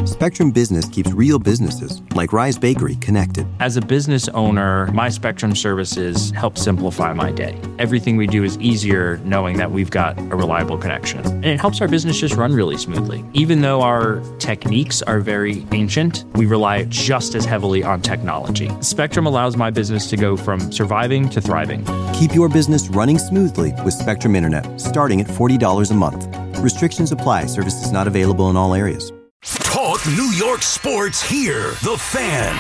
Spectrum Business keeps real businesses, like Rise Bakery, connected. As a business owner, my Spectrum services help simplify my day. Everything we do is easier knowing that we've got a reliable connection. And it helps our business just run really smoothly. Even though our techniques are very ancient, we rely just as heavily on technology. Spectrum allows my business to go from surviving to thriving. Keep your business running smoothly with Spectrum Internet, starting at $40 a month. Restrictions apply. Services not available in all areas. Talk New York sports here. The Fan.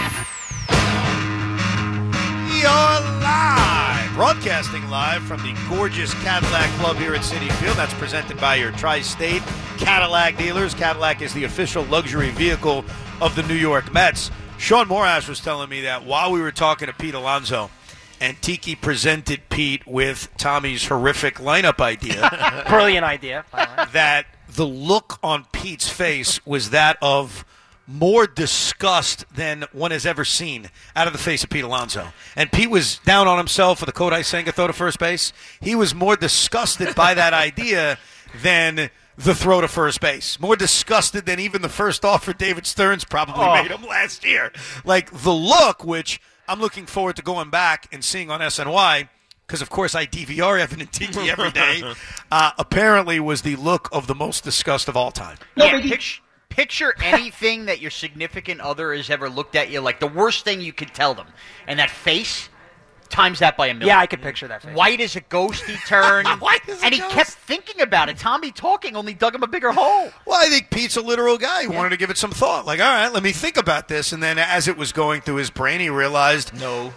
We are live, broadcasting live from the gorgeous Cadillac Club here at Citi Field. That's presented by your Tri-State Cadillac dealers. Cadillac is the official luxury vehicle of the New York Mets. Sean Morash was telling me that while we were talking to Pete Alonso, and Tiki presented Pete with Tommy's horrific lineup idea. Brilliant idea, by the way. That the look on Pete's face was that of more disgust than one has ever seen out of the face of Pete Alonso. And Pete was down on himself for the Kodai Senga throw to first base. He was more disgusted by that idea than the throw to first base. More disgusted than even the first offer David Stearns probably made him last year. Like the look, which I'm looking forward to going back and seeing on SNY, because, of course, I DVR Evan and Tiki every day, apparently was the look of the most disgust of all time. Yeah, picture anything that your significant other has ever looked at you, like the worst thing you could tell them. And that face, times that by 1,000,000. Yeah, I could picture that face. White as a ghost he turned. And he kept thinking about it. Tommy talking only dug him a bigger hole. Well, I think Pete's a literal guy. He wanted to give it some thought. Like, all right, let me think about this. And then as it was going through his brain, he realized, No.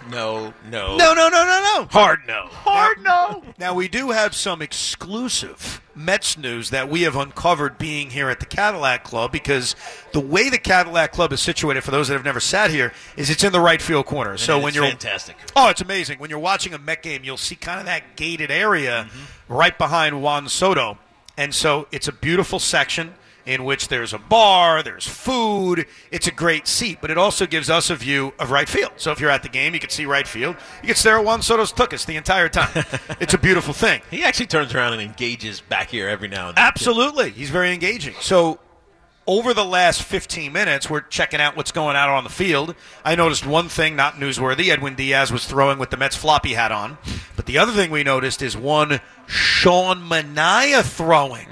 Hard no. Hard no. Now, we do have some exclusive Mets news that we have uncovered being here at the Cadillac Club, because the way the Cadillac Club is situated, for those that have never sat here, is it's in the right field corner. So when you're fantastic. Oh, it's amazing. When you're watching a Met game, you'll see kind of that gated area right behind Juan Soto. And so it's a beautiful section in which there's a bar, there's food. It's a great seat, but it also gives us a view of right field. So if you're at the game, you can see right field. You can stare at Juan Soto's tuchus the entire time. It's a beautiful thing. He actually turns around and engages back here every now and then. Absolutely. He's very engaging. So over the last 15 minutes, we're checking out what's going on the field. I noticed one thing, not newsworthy. Edwin Diaz was throwing with the Mets floppy hat on. But the other thing we noticed is one Sean Manaea throwing.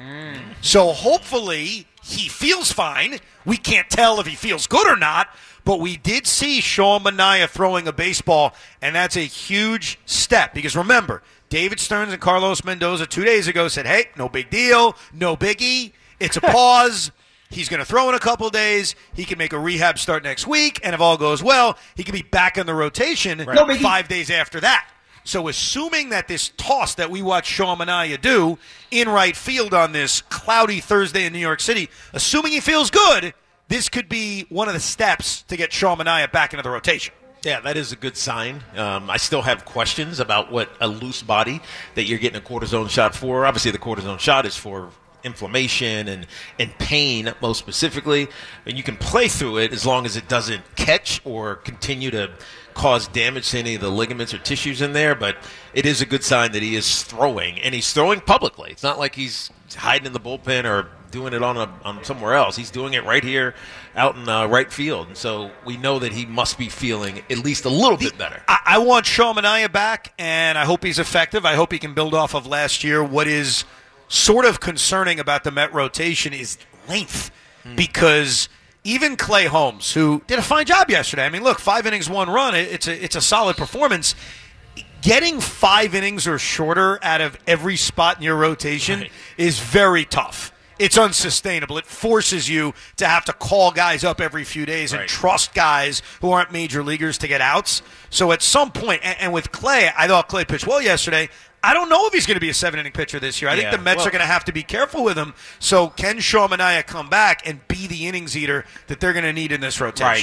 So hopefully he feels fine. We can't tell if he feels good or not, but we did see Sean Manaea throwing a baseball, and that's a huge step. Because remember, David Stearns and Carlos Mendoza 2 days ago said, hey, no big deal, no biggie, it's a pause. He's going to throw in a couple of days. He can make a rehab start next week, and if all goes well, he can be back in the rotation 5 days after that. So assuming that this toss that we watched Sean Manaea do in right field on this cloudy Thursday in New York City, assuming he feels good, this could be one of the steps to get Sean Manaea back into the rotation. Yeah, that is a good sign. I still have questions about what a loose body that you're getting a cortisone shot for. Obviously, the cortisone shot is for inflammation and pain, most specifically. And you can play through it as long as it doesn't catch or continue to cause damage to any of the ligaments or tissues in there. But it is a good sign that he is throwing, and he's throwing publicly. It's not like he's hiding in the bullpen or doing it on somewhere else. He's doing it right here out in right field. And so we know that he must be feeling at least a little bit better. I want Sean Manaea back, and I hope he's effective. I hope he can build off of last year. What is sort of concerning about the Met rotation is length, because even Clay Holmes, who did a fine job yesterday, I mean, look, 5 innings, 1 run, it's a solid performance. Getting 5 innings or shorter out of every spot in your rotation is very tough. It's unsustainable. It forces you to have to call guys up every few days and trust guys who aren't major leaguers to get outs. So at some point, and with Clay, I thought Clay pitched well yesterday. I don't know if he's going to be a 7-inning pitcher this year. I think the Mets are going to have to be careful with him. So can Sean Manaea come back and be the innings eater that they're going to need in this rotation? Right,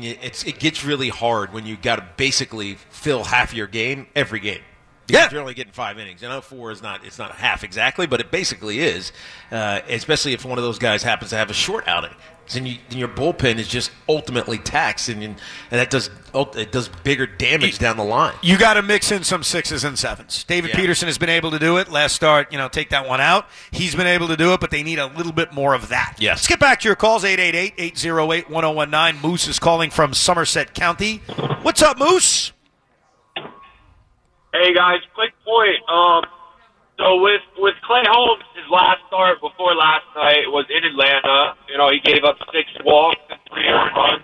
it gets really hard when you got to basically fill half your game every game. Because you're only getting 5 innings. I know 4 is it's not half exactly, but it basically is, especially if one of those guys happens to have a short outing. then your bullpen is just ultimately taxed, and that does bigger damage down the line. You got to mix in some 6s and 7s. David Peterson has been able to do it. Last start, take that one out. He's been able to do it, but they need a little bit more of that. Yes. Let's get back to your calls, 888-808-1019. Moose is calling from Somerset County. What's up, Moose? Hey, guys, quick point. So with Clay Holmes, his last start before last night was in Atlanta. He gave up 6 walks and 3 runs.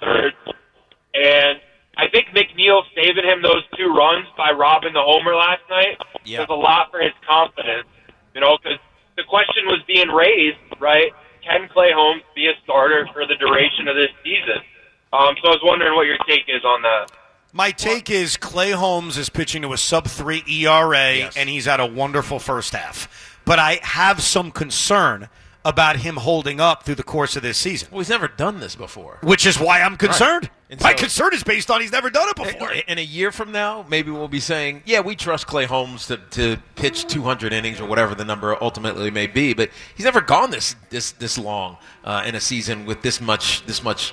And I think McNeil saving him those 2 runs by robbing the homer last night was a lot for his confidence. Because the question was being raised, right? Can Clay Holmes be a starter for the duration of this season? So I was wondering what your take is on that. My take is Clay Holmes is pitching to a sub-3 ERA, and he's had a wonderful first half. But I have some concern about him holding up through the course of this season. Well, he's never done this before. Which is why I'm concerned. Right. My concern is based on he's never done it before. In a year from now, maybe we'll be saying, we trust Clay Holmes to pitch 200 innings or whatever the number ultimately may be. But he's never gone this long in a season with this much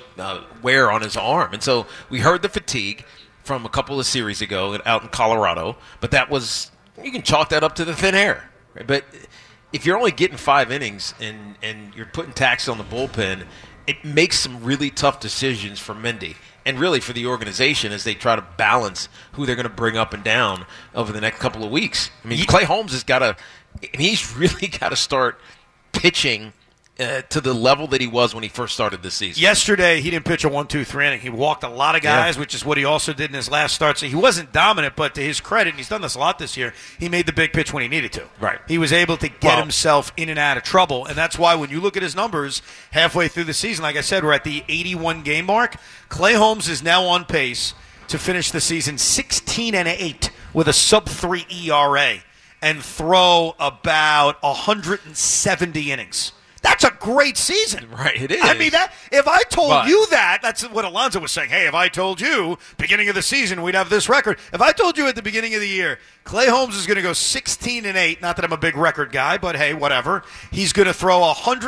wear on his arm. And so we heard the fatigue from a couple of series ago out in Colorado, but you can chalk that up to the thin air. Right? But if you're only getting 5 innings and you're putting tax on the bullpen, it makes some really tough decisions for Mendy and really for the organization as they try to balance who they're going to bring up and down over the next couple of weeks. I mean, Clay Holmes he's really got to start pitching to the level that he was when he first started this season. Yesterday, he didn't pitch a 1-2-3 inning. He walked a lot of guys, which is what he also did in his last start. So he wasn't dominant, but to his credit, and he's done this a lot this year, he made the big pitch when he needed to. Right. He was able to get himself in and out of trouble, and that's why when you look at his numbers halfway through the season, like I said, we're at the 81-game mark. Clay Holmes is now on pace to finish the season 16-8 with a sub-3 ERA and throw about 170 innings. That's a great season. Right, it is. I mean, if I told you that, that's what Alonzo was saying. Hey, if I told you beginning of the season we'd have this record. If I told you at the beginning of the year Clay Holmes is going to go 16-8, not that I'm a big record guy, but hey, whatever. He's going to throw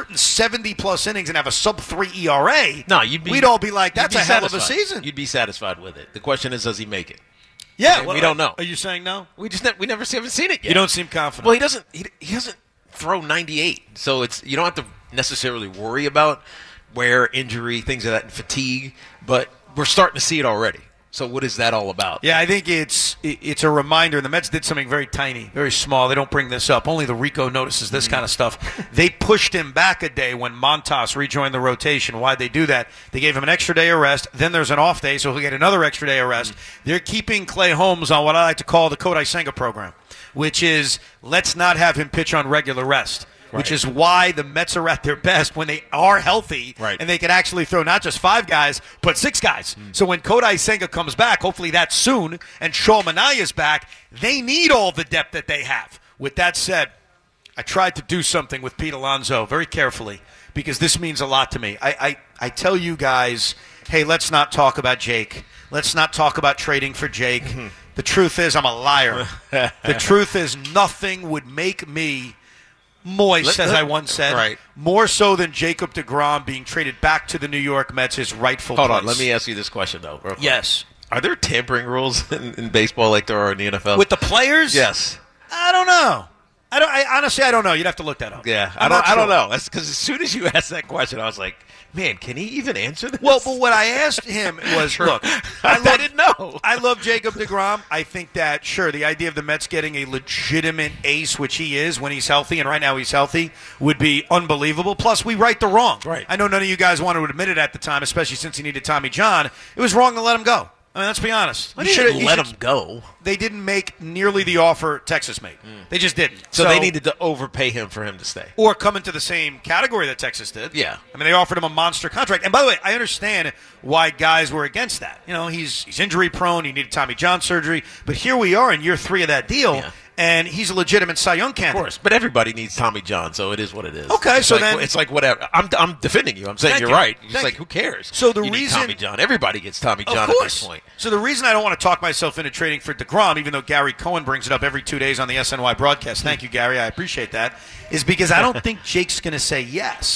170-plus innings and have a sub-3 ERA. No, we'd all be like, that's a hell of a season. You'd be satisfied with it. The question is, does he make it? Yeah, we don't know. Are you saying no? We never haven't seen it yet. You don't seem confident. Well, he doesn't throw 98, so you don't have to necessarily worry about wear, injury, things like that, and fatigue. But we're starting to see it already. So what is that all about? Yeah, I think it's a reminder. And the Mets did something very tiny, very small. They don't bring this up. Only the Rico notices this kind of stuff. They pushed him back a day when Montas rejoined the rotation. Why'd they do that? They gave him an extra day of rest. Then there's an off day, so he'll get another extra day of rest. They're keeping Clay Holmes on what I like to call the Kodai Senga program, which is let's not have him pitch on regular rest. Right. Which is why the Mets are at their best when they are healthy, and they can actually throw not just 5 guys, but 6 guys. So when Kodai Senga comes back, hopefully that's soon, and Shaw Manaya's back, they need all the depth that they have. With that said, I tried to do something with Pete Alonso very carefully because this means a lot to me. I tell you guys, hey, let's not talk about Jake. Let's not talk about trading for Jake. The truth is I'm a liar. The truth is nothing would make me moist, as I once said, more so than Jacob deGrom being traded back to the New York Mets, his rightful place. Hold on, let me ask you this question, though. Real quick. Yes. Are there tampering rules in baseball like there are in the NFL? With the players? Yes. I don't know. Honestly, I don't know. You'd have to look that up. Yeah, I don't know. That's because as soon as you asked that question, I was like, man, can he even answer this? Well, but what I asked him was, look, I didn't know. I love Jacob deGrom. I think that, sure, the idea of the Mets getting a legitimate ace, which he is when he's healthy, and right now he's healthy, would be unbelievable. Plus, we right the wrong. Right. I know none of you guys wanted to admit it at the time, especially since he needed Tommy John. It was wrong to let him go. I mean, let's be honest. You should let him go. They didn't make nearly the offer Texas made. They just didn't. So they needed to overpay him for him to stay. Or come into the same category that Texas did. Yeah. I mean, they offered him a monster contract. And by the way, I understand why guys were against that. You know, he's injury prone. He needed Tommy John surgery. But here we are in year 3 of that deal. Yeah. And he's a legitimate Cy Young candidate. Of course, but everybody needs Tommy John, so it is what it is. Okay, it's so like, then it's like whatever. I'm defending you. I'm saying you're right. It's like who cares? So the you reason need Tommy John, everybody gets Tommy John at this point. So the reason I don't want to talk myself into trading for deGrom, even though Gary Cohen brings it up every 2 days on the SNY broadcast. Thank you, Gary. I appreciate that. Is because I don't think Jake's going to say yes.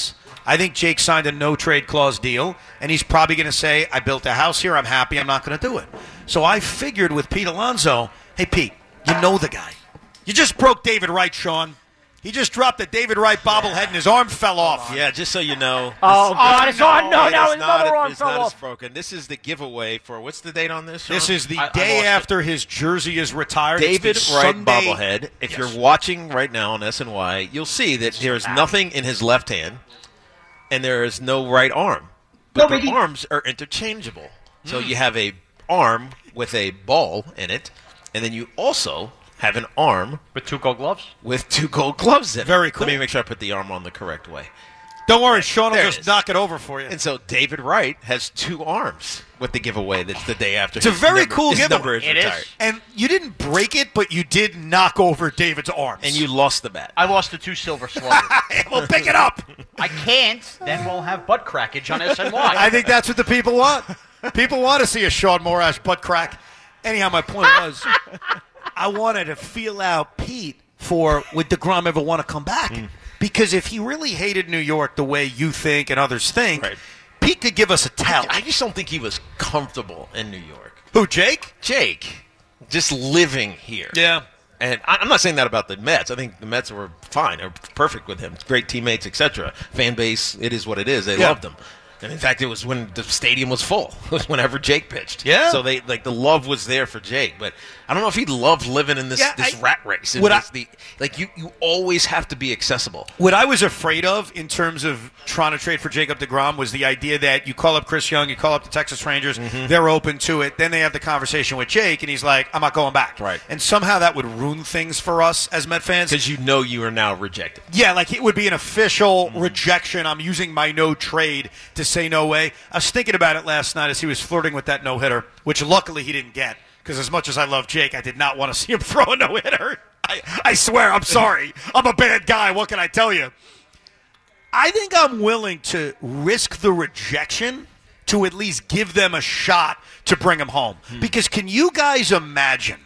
I think Jake signed a no-trade clause deal, and he's probably going to say, I built a house here, I'm happy, I'm not going to do it. So I figured with Pete Alonso, hey, Pete, you know the guy. You just broke David Wright, Sean. He just dropped the David Wright bobblehead and his arm fell off. Yeah, just so you know. Oh, God, his arm, no, his another arm it's fell not off. as broken. This is the giveaway for, what's the date on this, Sean? This is the day after his jersey is retired. David It's the Wright Sunday. bobblehead. If you're watching right now on SNY, you'll see that there is nothing in his left hand, and there is no right arm. But the arms are interchangeable. So you have a arm with a ball in it, and then you also have an arm With 2 gold gloves? with 2 gold gloves in it. Very cool. Let me make sure I put the arm on the correct way. Don't worry, Sean will There it just is. knock it over for you. And so David Wright has 2 arms with the giveaway that's the day after It's a his very number, cool his giveaway. number is It is. retired. And you didn't break it, but you did knock over David's arms. And you lost the bat. I lost the 2 silver sluggers. Well, pick it up. I can't. Then we'll have butt crackage on SNY. I think that's what the people want. People want to see a Sean Morash butt crack. Anyhow, my point was, I wanted to feel out Pete for would DeGrom ever want to come back? Because if he really hated New York the way you think and others think, Right. Pete could give us a tell. I just don't think he was comfortable in New York. Who, Jake? Jake, just living here. Yeah. And I'm not saying that about the Mets. I think the Mets were fine. They're perfect with him. Great teammates, etc. Fan base, it is what it is. They Yeah. loved him. And in fact, it was when the stadium was full. It was whenever Jake pitched. Yeah. So they the love was there for Jake. But I don't know if he loved living in this rat race. What You always have to be accessible. What I was afraid of in terms of trying to trade for Jacob deGrom was the idea that you call up Chris Young, you call up the Texas Rangers, they're open to it. Then they have the conversation with Jake, and he's like, I'm not going back. Right. And somehow that would ruin things for us as Met fans. Because you know you are now rejected. Yeah, like it would be an official rejection. I'm using my no trade to say no way. I was thinking about it last night as he was flirting with that no-hitter, which luckily he didn't get. Because as much as I love Jake, I did not want to see him throw a no-hitter. I swear, I'm sorry. I'm a bad guy. What can I tell you? I think I'm willing to risk the rejection to at least give them a shot to bring him home. Because can you guys imagine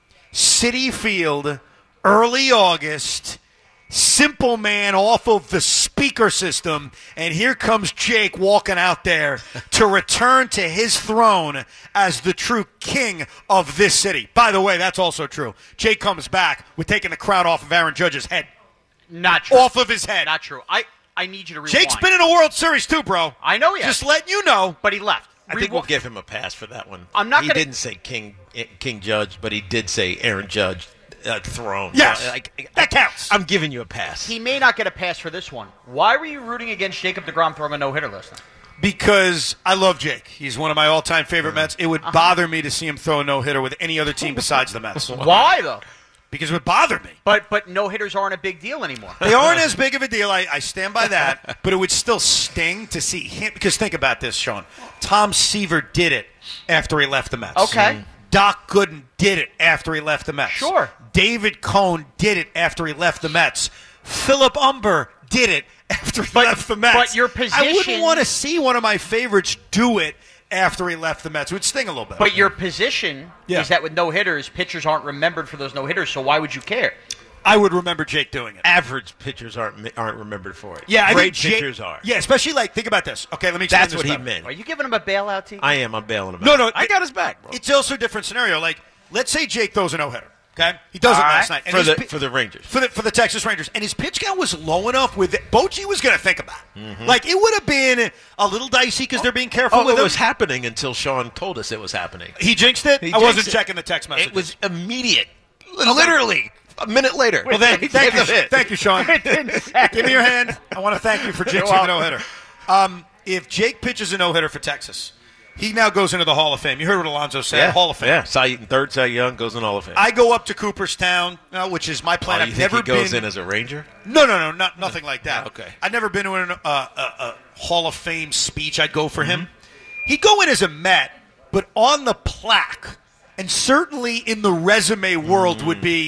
Citi Field, early August, Simple Man off of the speaker system, and here comes Jake walking out there to return to his throne as the true king of this city. By the way, that's also true. Jake comes back with taking the crown off of Aaron Judge's head. Not true. Off of his head. Not true. I need you to rewind. Jake's been in a World Series too, bro. I know he has. Just letting you know. But he left. I think we'll give him a pass for that one. I'm not He gonna- didn't say King Judge, but he did say Aaron Judge throne. Yes, that counts. I'm giving you a pass. He may not get a pass for this one. Why were you rooting against Jacob deGrom throwing a no-hitter last night? Because I love Jake. He's one of my all-time favorite Mets. It would bother me to see him throw a no-hitter with any other team besides the Mets. Why, though? Because it would bother me. But no-hitters aren't a big deal anymore. They aren't as big of a deal. I stand by that. But it would still sting to see him. Because think about this, Sean. Tom Seaver did it after he left the Mets. Okay. Doc Gooden did it after he left the Mets. Sure. David Cohn did it after he left the Mets. Philip Umber did it after he left the Mets. but your I position- wouldn't want to see one of my favorites do it after he left the Mets. It would sting a little bit. But your position Yeah. is that with no-hitters, pitchers aren't remembered for those no-hitters, so why would you care? I would remember Jake doing it. Average pitchers aren't remembered for it. Yeah, I Great think Jake- pitchers are. Yeah, especially think about this. Okay, let me explain That's this what he better. meant. Are you giving him a bailout, T? I am. I'm bailing him No, out. no. I got his back, bro. It's also a different scenario. Like, let's say Jake throws a no-hitter. Okay? He does it All last right. night. And for his the Rangers. For the Texas Rangers. And his pitch count was low enough with Bochy was going to think about it. Like, it would have been a little dicey because they're being careful Oh, with it him. was happening until Sean told us it was happening. He jinxed it? He I wasn't jinxed it. checking the text messages. It was immediate. Literally. A minute later. Well, thank you, thank you, Sean. Within seconds. Give me your hand. I want to thank you for jinxing the no-hitter. If Jake pitches a no-hitter for Texas, he now goes into the Hall of Fame. You heard what Alonso said. Yeah. Hall of Fame. Yeah. Third Cy Young goes in Hall of Fame. I go up to Cooperstown, which is my plan. you I've think never he goes been. in as a Ranger? No, nothing like that. Okay. I've never been to a Hall of Fame speech. I'd go for him. He'd go in as a Met, but on the plaque, and certainly in the resume world would be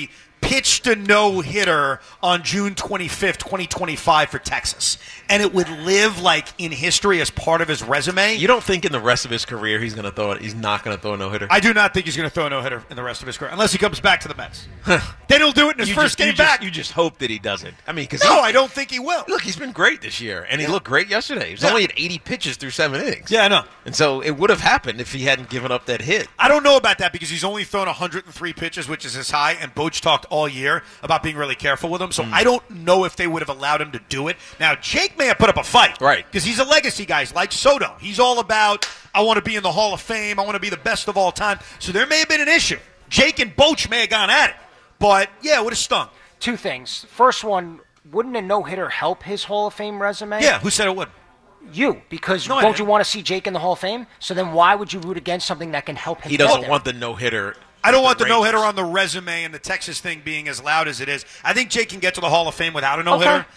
pitched a no-hitter on June 25th, 2025 for Texas, and it would live like in history as part of his resume. You don't think in the rest of his career he's not going to throw a no-hitter? I do not think he's going to throw a no-hitter in the rest of his career, unless he comes back to the Mets. Then he'll do it in his first game back. You just hope that he doesn't. I mean, because I don't think he will. Look, he's been great this year, and he looked great yesterday. He was only at 80 pitches through 7 innings. Yeah, I know. And so it would have happened if he hadn't given up that hit. I don't know about that because he's only thrown 103 pitches, which is his high, and Boch talked all year about being really careful with him. So I don't know if they would have allowed him to do it. Now, Jake may have put up a fight. Right. Because he's a legacy guy. He's like Soto. He's all about, I want to be in the Hall of Fame. I want to be the best of all time. So there may have been an issue. Jake and Boch may have gone at it. But, yeah, it would have stung. Two things. First one, wouldn't a no-hitter help his Hall of Fame resume? Yeah, who said it would? You, because No, I don't didn't. you want to see Jake in the Hall of Fame? So then why would you root against something that can help him? He get doesn't there? want the no-hitter. I don't want the Rangers. no-hitter on the resume and the Texas thing being as loud as it is. I think Jake can get to the Hall of Fame without a no-hitter. Okay.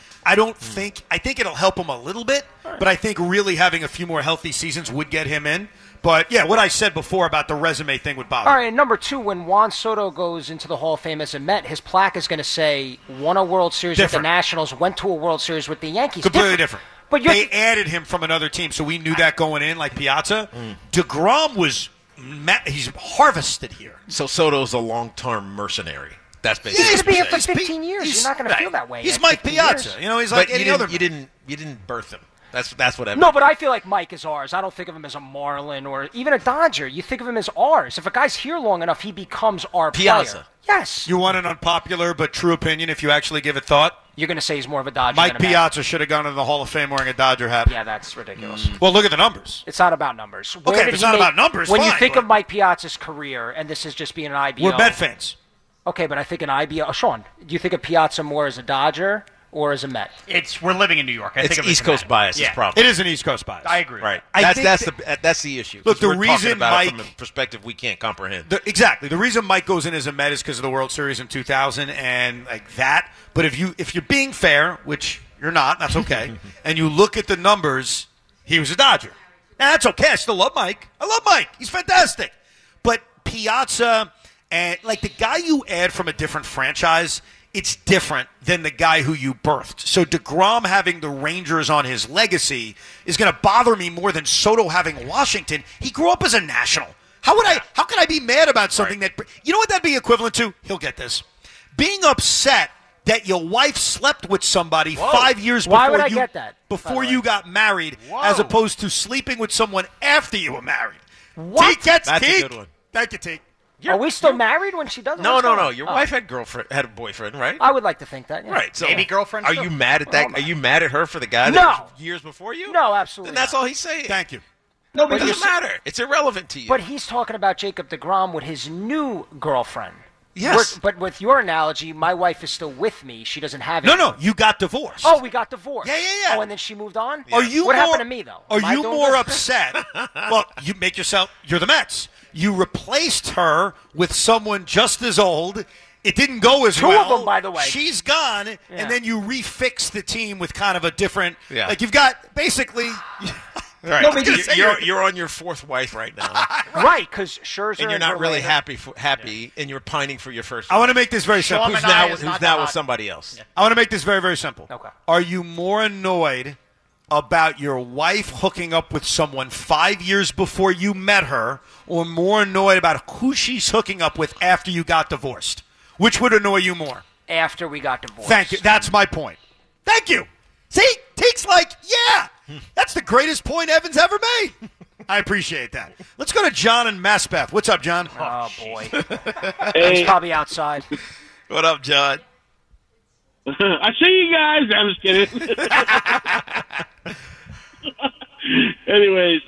I think it'll help him a little bit, but I think really having a few more healthy seasons would get him in. But, yeah, what I said before about the resume thing would bother All me. right, and number two, when Juan Soto goes into the Hall of Fame as a Met, his plaque is going to say, won a World Series with Different. the Nationals, went to a World Series with the Yankees. Completely different. But you're They added him from another team, so we knew that going in, like Piazza. DeGrom was he's harvested here. So Soto's a long-term mercenary. That's He's basically going to be here what for you're saying. 15 years. You're not going to feel that way. He's in Mike 15 Piazza. years. You know, he's like But any other. you didn't birth him. That's what I mean. No, but I feel like Mike is ours. I don't think of him as a Marlin or even a Dodger. You think of him as ours. If a guy's here long enough, he becomes our Piazza. player. Yes. You want an unpopular but true opinion if you actually give it thought? You're going to say he's more of a Dodger Mike than a Met. Piazza should have gone into the Hall of Fame wearing a Dodger hat. Yeah, that's ridiculous. Well, look at the numbers. It's not about numbers. Okay, Where if did it's he not make- about numbers, When you fine, think but- of Mike Piazza's career, and this is just being an IBO. We're Met fans. Okay, but I think an IBO. Sean, do you think of Piazza more as a Dodger or as a Met? We're living in New York. I It's think of it East as a Coast Met. bias is Yeah. problem. It is an East Coast bias. I agree. Right. I That's think that's the issue. Look, 'Cause the we're talking reason about it Mike- from a perspective we can't comprehend. Exactly. The reason Mike goes in as a Met is because of the World Series in 2000 and like that. But if you're being fair, which you're not, that's okay, and you look at the numbers, he was a Dodger. Now, that's okay. I still love Mike. I love Mike. He's fantastic. But Piazza and like the guy you add from a different franchise, it's different than the guy who you birthed. So DeGrom having the Rangers on his legacy is going to bother me more than Soto having Washington. He grew up as a National. How can I be mad about something that you know what that'd be equivalent to? He'll get this. Being upset that your wife slept with somebody 5 years Why before would I you get that, by before the way? you got married, as opposed to sleeping with someone after you were married. What? Teak gets That's a Teak. good one. Thank you, Teak. Are we still married when she does it? No. What's going on? Your Oh. wife had a boyfriend, right? I would like to think that. Yeah. Right. So Maybe girlfriend Are still? you mad at that? Well, Are you mad at her for the guy that No. was years before you? No, absolutely Then that's not. all he's saying. Thank you. No, But it doesn't you're- matter. It's irrelevant to you. But he's talking about Jacob deGrom with his new girlfriend. Yes. But with your analogy, my wife is still with me. She doesn't have it. No, you got divorced. Oh, we got divorced. Yeah. Oh, and then she moved on? Are you What more, happened to me, though? Are Am I you doing more good? upset? Well, you're the Mets. You replaced her with someone just as old. It didn't go as Two well. of them, by the way. She's gone, Yeah. and then you refix the team with kind of a different. Yeah. Like you've got basically. right. No, but you're on your fourth wife right now, Right, because Scherzer and you're and not really Verlander- happy, and you're pining for your first. I want to make this very simple. Sean who's Manaea now is who's not now that with hot. somebody else. I want to make this very, very simple. Okay. Are you more annoyed about your wife hooking up with someone 5 years before you met her, or more annoyed about who she's hooking up with after you got divorced? Which would annoy you more? After we got divorced. Thank you. That's my point. Thank you. See, Teek's like, yeah, that's the greatest point Evan's ever made. I appreciate that. Let's go to John and Maspeth. What's up, John? Oh, boy. Hey, He's probably outside. What up, John? I see you guys. I'm just kidding. Anyways,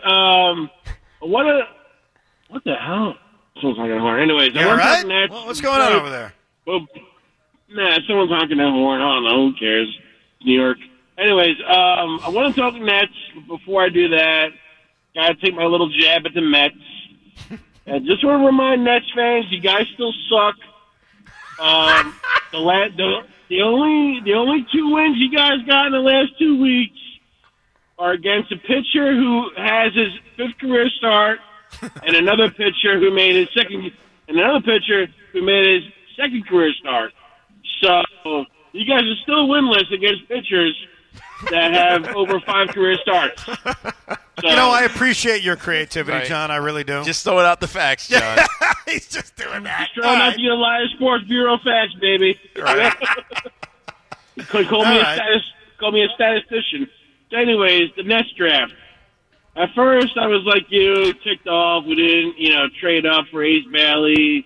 what the hell? Someone's honking a horn. Anyways, You I all want to right? talk Nets. Well, what's going on over there? Well, someone's honking a horn. I don't know. Who cares? New York. Anyways, I want to talk Nets. Before I do that, gotta take my little jab at the Mets. I just want to remind Nets fans, you guys still suck. The only 2 wins you guys got in the last 2 weeks are against a pitcher who has his 5th career start, and another pitcher who made his second career start. you guys are still winless against pitchers that have over 5 career starts. So, I appreciate your creativity, Right. John. I really do. Just throwing out the facts, John. He's just doing that. Just trying not to get a Live Sports Bureau facts, baby. Right. Call me a statistician. So anyways, the Nets draft. At first, I was like you, ticked off. We didn't, trade up for Ace Bailey.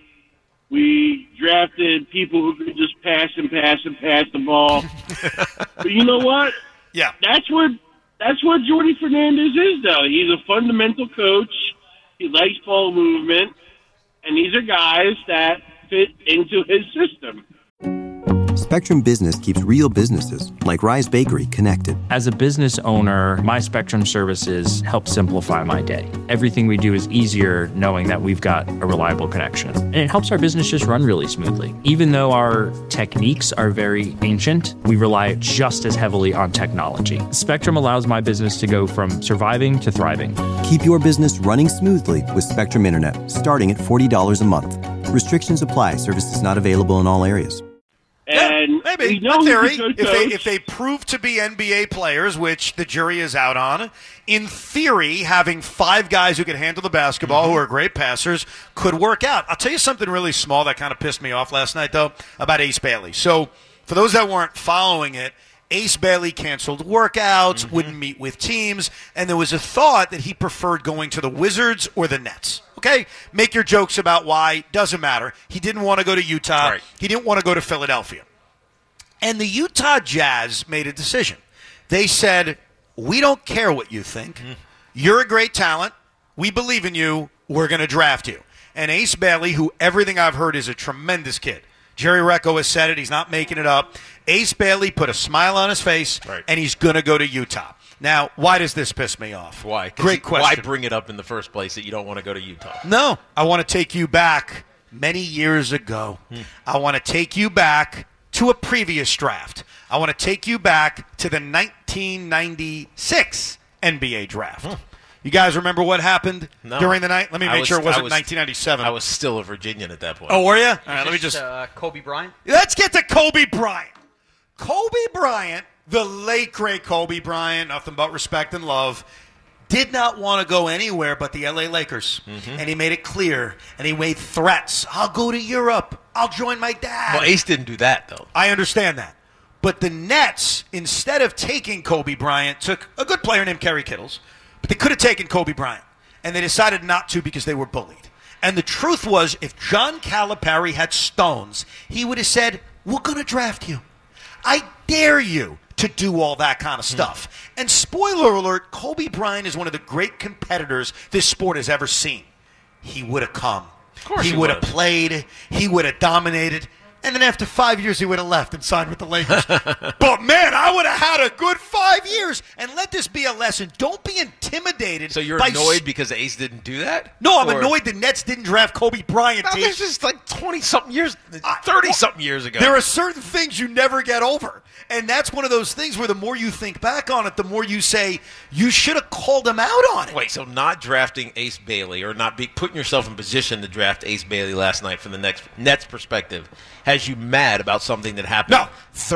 We drafted people who could just pass the ball. But you know what? Yeah. That's what Jordy Fernandez is, though. He's a fundamental coach. He likes ball movement. And these are guys that fit into his system. Spectrum Business keeps real businesses, like Rise Bakery, connected. As a business owner, my Spectrum services help simplify my day. Everything we do is easier knowing that we've got a reliable connection. And it helps our business just run really smoothly. Even though our techniques are very ancient, we rely just as heavily on technology. Spectrum allows my business to go from surviving to thriving. Keep your business running smoothly with Spectrum Internet, starting at $40 a month. Restrictions apply. Services not available in all areas. And maybe. we know In theory, he's a good coach. if they prove to be NBA players, which the jury is out on, in theory, having 5 guys who can handle the basketball, who are great passers, could work out. I'll tell you something really small that kind of pissed me off last night, though, about Ace Bailey. So, for those that weren't following it, Ace Bailey canceled workouts, wouldn't meet with teams, and there was a thought that he preferred going to the Wizards or the Nets. Okay? Make your jokes about why. Doesn't matter. He didn't want to go to Utah. Right. He didn't want to go to Philadelphia. And the Utah Jazz made a decision. They said, we don't care what you think. You're a great talent. We believe in you. We're going to draft you. And Ace Bailey, who everything I've heard is a tremendous kid. Jerry Recco has said it. He's not making it up. Ace Bailey put a smile on his face, Right. and he's going to go to Utah. Now, why does this piss me off? Why? 'Cause Great question. Why bring it up in the first place that you don't want to go to Utah? No, I want to take you back many years ago. I want to take you back to a previous draft. I want to take you back to the 1996 NBA draft. You guys remember what happened No. during the night? Let me make sure it wasn't I 1997. I was still a Virginian at that point. Oh, were you? All Is right, let me this, just. Kobe Bryant? Let's get to Kobe Bryant. Kobe Bryant, the late great Kobe Bryant, nothing but respect and love, did not want to go anywhere but the LA Lakers. And he made it clear, and he made threats. I'll go to Europe. I'll join my dad. Well, Ace didn't do that, though. I understand that. But the Nets, instead of taking Kobe Bryant, took a good player named Kerry Kittles, but they could have taken Kobe Bryant. And they decided not to because they were bullied. And the truth was, if John Calipari had stones, he would have said, we're going to draft you. I dare you to do all that kind of stuff. And spoiler alert, Kobe Bryant is one of the great competitors this sport has ever seen. He would have come. Of course he he would have would. played. He would have dominated. And then after 5 years, he would have left and signed with the Lakers. But, man, I would have had a good 5 years. And let this be a lesson. Don't be intimidated. So you're by annoyed because Ace didn't do that? No, I'm Or- annoyed the Nets didn't draft Kobe Bryant. No, T. this is like 20-something years, 30-something years ago. There are certain things you never get over. And that's one of those things where the more you think back on it, the more you say, you should have called him out on it. Wait, so not drafting Ace Bailey or not putting yourself in position to draft Ace Bailey last night from the Nets perspective has you mad about something that happened No.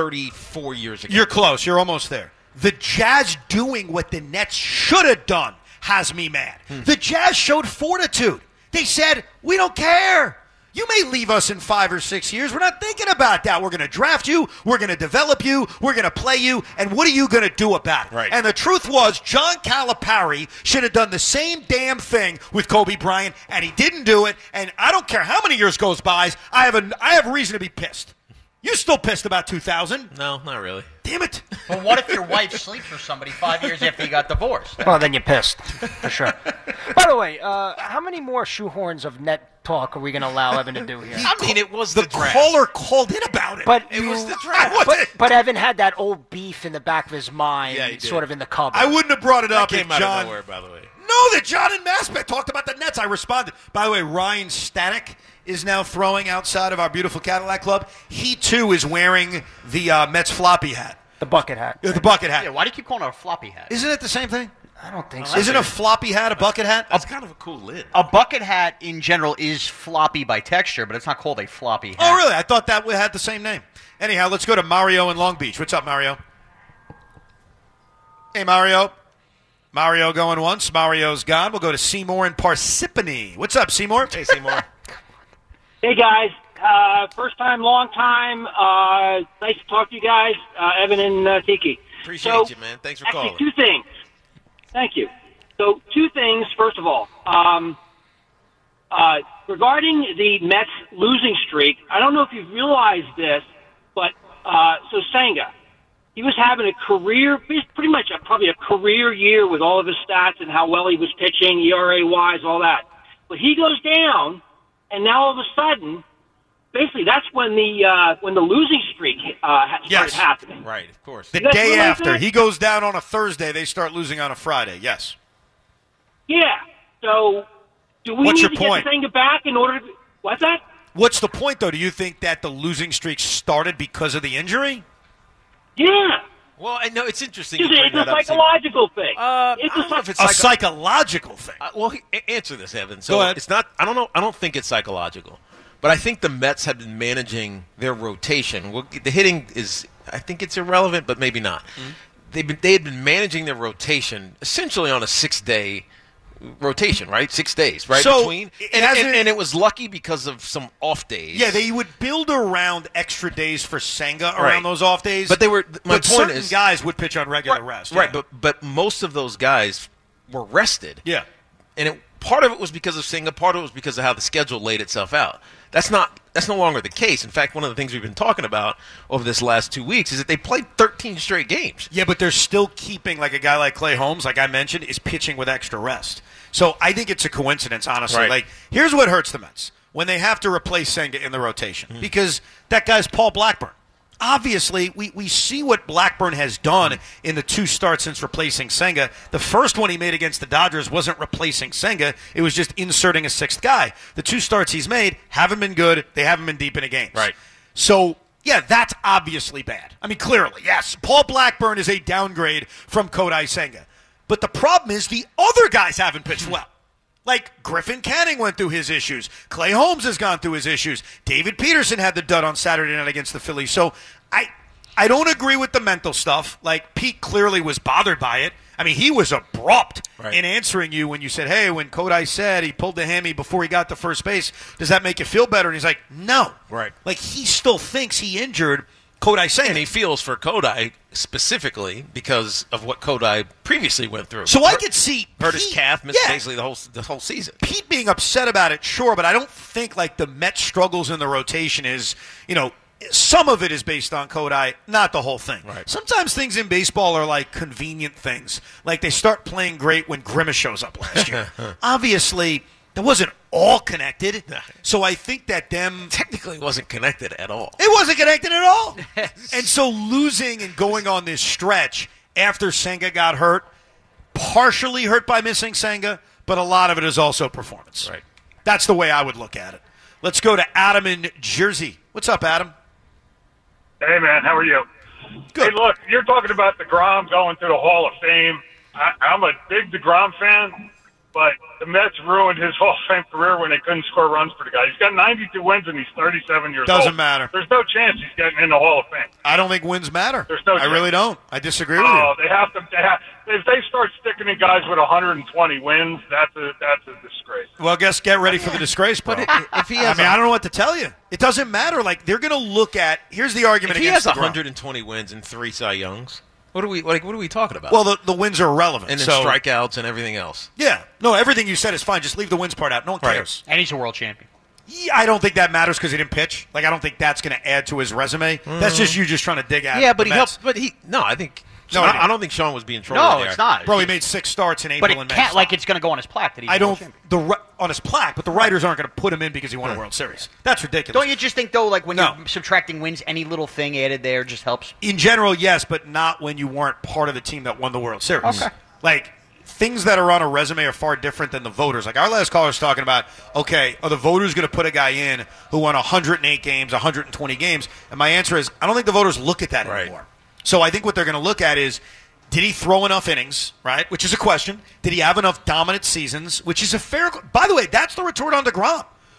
34 years ago? You're close. You're almost there. The Jazz doing what the Nets should have done has me mad. The Jazz showed fortitude. They said, we don't care. You may leave us in 5 or 6 years. We're not thinking about that. We're going to draft you. We're going to develop you. We're going to play you. And what are you going to do about it? Right. And the truth was, John Calipari should have done the same damn thing with Kobe Bryant, and he didn't do it. And I don't care how many years goes by. I have reason to be pissed. You still pissed about 2000? No, not really. Damn it. Well, what if your wife sleeps with somebody 5 years after you got divorced? Well, then you're pissed, for sure. By the way, how many more shoehorns of net talk are we going to allow Evan to do here? I mean, it was The the draft. caller called in about it. But It you, was the draft. but Evan had that old beef in the back of his mind, Yeah, he did. sort of in the cupboard. I wouldn't have brought it That up came if out John. of nowhere, by the way. No, that John and Maspet talked about the Nets. I responded. By the way, Ryan Stanek is now throwing outside of our beautiful Cadillac Club. He, too, is wearing the Mets floppy hat. The bucket hat. The bucket hat. Yeah, why do you keep calling it a floppy hat? Isn't it the same thing? I don't think so. Isn't a floppy hat a bucket hat? That's kind of a cool lid. A bucket hat in general is floppy by texture, but it's not called a floppy hat. Oh, really? I thought that had the same name. Anyhow, let's go to Mario in Long Beach. What's up, Mario? Hey, Mario. Mario going once. Mario's gone. We'll go to Seymour in Parsippany. What's up, Seymour? Hey, Seymour. Hey, guys. First time, long time. Nice to talk to you guys, Evan and Tiki. Appreciate you, man. Thanks for actually, calling. Two things. Thank you. So, two things. First of all, regarding the Mets losing streak, I don't know if you've realized this, but so Senga, he was having a career, pretty much probably a career year with all of his stats and how well he was pitching, ERA-wise, all that. But he goes down, and now all of a sudden, basically that's when the losing streak started happening. Right, of course. The day after. He goes down on a Thursday. They start losing on a Friday. Yes. Yeah. So do we What's need your to point? get Senga back in order to – what's that? What's the point, though? Do you think that the losing streak started because of the injury? Yeah. Well, I know it's interesting. It's a psychological thing. It's a psychological thing. Answer this, Evan. So Go ahead. It's not. I don't know. I don't think it's psychological, but I think the Mets have been managing their rotation. Well, the hitting is. I think it's irrelevant, but maybe not. Mm-hmm. They had been managing their rotation essentially on a 6-day rotation, right? 6 days, right? So between and it was lucky because of some off days. Yeah, they would build around extra days for Senga around Right. those off days. But they were. My But point certain is, guys would pitch on regular rest. right? yeah. But most of those guys were rested. Yeah. And part of it was because of Senga, part of it was because of how the schedule laid itself out. That's no longer the case. In fact, one of the things we've been talking about over this last 2 weeks is that they played 13 straight games. Yeah, but they're still keeping, like a guy like Clay Holmes, like I mentioned, is pitching with extra rest. So I think it's a coincidence, honestly. Right. Like, here's what hurts the Mets when they have to replace Senga in the rotation because that guy's Paul Blackburn. Obviously, we see what Blackburn has done in the 2 starts since replacing Senga. The first one he made against the Dodgers wasn't replacing Senga. It was just inserting a 6th guy. The 2 starts he's made haven't been good. They haven't been deep into games. Right. So, yeah, that's obviously bad. I mean, clearly, yes. Paul Blackburn is a downgrade from Kodai Senga. But the problem is the other guys haven't pitched well. Like Griffin Canning went through his issues. Clay Holmes has gone through his issues. David Peterson had the dud on Saturday night against the Phillies. So I don't agree with the mental stuff. Like Pete clearly was bothered by it. I mean, he was abrupt in answering you when you said, hey, when Kodai said he pulled the hammy before he got to first base, does that make you feel better? And he's like, no. Right. Like he still thinks he injured Kodai Senga. And he feels for Kodai specifically because of what Kodai previously went through. So I could see hurt his Pete- calf, missed yeah. basically the whole season. Pete being upset about it, sure, but I don't think like the Mets struggles in the rotation is, some of it is based on Kodai, not the whole thing. Right. Sometimes things in baseball are like convenient things. Like they start playing great when Grimace shows up last year. Obviously, that wasn't all connected. So I think that them Technically wasn't connected at all. it wasn't connected at all. And so losing and going on this stretch after Senga got hurt, partially hurt by missing Senga, but a lot of it is also performance. Right. That's the way I would look at it. Let's go to Adam in Jersey. What's up, Adam? Hey, man, how are you? Good. Hey, look, you're talking about DeGrom going to the Hall of Fame. I'm a big DeGrom fan, but the Mets ruined his Hall of Fame career when they couldn't score runs for the guy. He's got 92 wins and he's 37 years old. Doesn't matter. There's no chance he's getting in the Hall of Fame. I don't think wins matter. There's no I chance. really don't. I disagree with Oh, you. they have to. If they start sticking in guys with 120 wins, that's a disgrace. Well, get ready for the disgrace, bro. If he has I don't know what to tell you. It doesn't matter. Like they're going to look at. Here's the argument If he against has DeGrom. 120 wins and 3 Cy Youngs, what are we talking about? Well, the wins are irrelevant. and then so, strikeouts and everything else. Yeah. No, everything you said is fine. Just leave the wins part out. No one Right. cares. And he's a world champion. Yeah, I don't think that matters because he didn't pitch. Like, I don't think that's going to add to his resume. That's just you just trying to dig at. Yeah, but the he Mets. helped. I think. No, I don't think Sean was being trolled. No, there. it's not. Bro, he made 6 starts in But April it and May. can't like it's going to go on his plaque that he's I a don't world champion. on his plaque, but the writers aren't going to put him in because he won a World Series. That's ridiculous. Don't you just think though, like when No. you're subtracting wins, any little thing added there just helps? In general, yes, but not when you weren't part of the team that won the World Series. Okay. Like, things that are on a resume are far different than the voters. Like, our last caller was talking about, okay, are the voters going to put a guy in who won 108 games, 120 games? And my answer is, I don't think the voters look at that anymore. So I think what they're going to look at is, did he throw enough innings, right? Which is a question. Did he have enough dominant seasons? Which is a fair – by the way, that's the retort on DeGrom.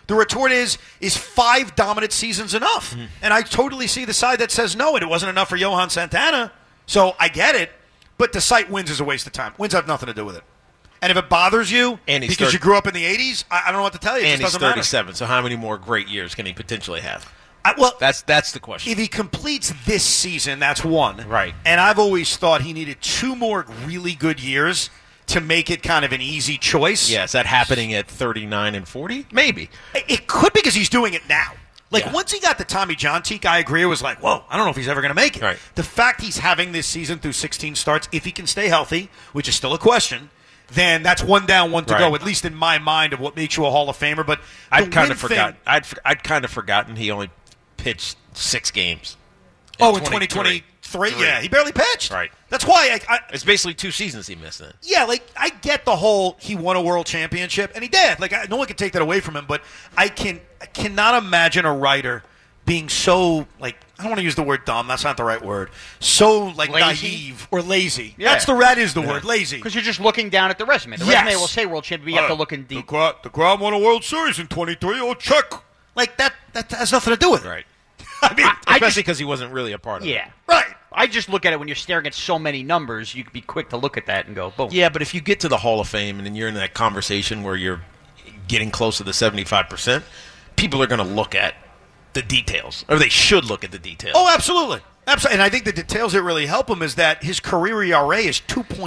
The retort is 5 dominant seasons enough? And I totally see the side that says no, and it wasn't enough for Johan Santana. So I get it, but to cite wins is a waste of time. Wins have nothing to do with it. And if it bothers you because you grew up in the 80s, I don't know what to tell you. It just doesn't he's 37, matter. so how many more great years can he potentially have? Well, that's the question. If he completes this season, that's one. Right. And I've always thought he needed 2 more really good years to make it kind of an easy choice. Yeah, is that happening at 39 and 40? Maybe. It could because he's doing it now. Once he got the Tommy John teak, I agree. It was like, whoa, I don't know if he's ever going to make it. Right. The fact he's having this season through 16 starts, if he can stay healthy, which is still a question, then that's 1 down, 1 to go, at least in my mind, of what makes you a Hall of Famer. But I'd kind of forgotten. I'd kind of forgotten he only pitched 6 games. In 2023? Yeah, he barely pitched. Right. That's why it's basically 2 seasons he missed then. Yeah, I get the whole he won a world championship, and he did. No one can take that away from him, but I cannot imagine a writer being so, I don't want to use the word dumb. That's not the right word. So, lazy? Naive or lazy. Yeah. That is the word, lazy. Because you're just looking down at the resume. The resume will say world champion, but you have to look in deep. The Grom won a World Series in 23. Oh, check. That has nothing to do with it. Right. I mean, especially because he wasn't really a part of it. Yeah. Right. I just look at it when you're staring at so many numbers, you could be quick to look at that and go, boom. Yeah, but if you get to the Hall of Fame and then you're in that conversation where you're getting close to the 75%, people are going to look at the details, or they should look at the details. Oh, absolutely. Absolutely. And I think the details that really help him is that his career ERA is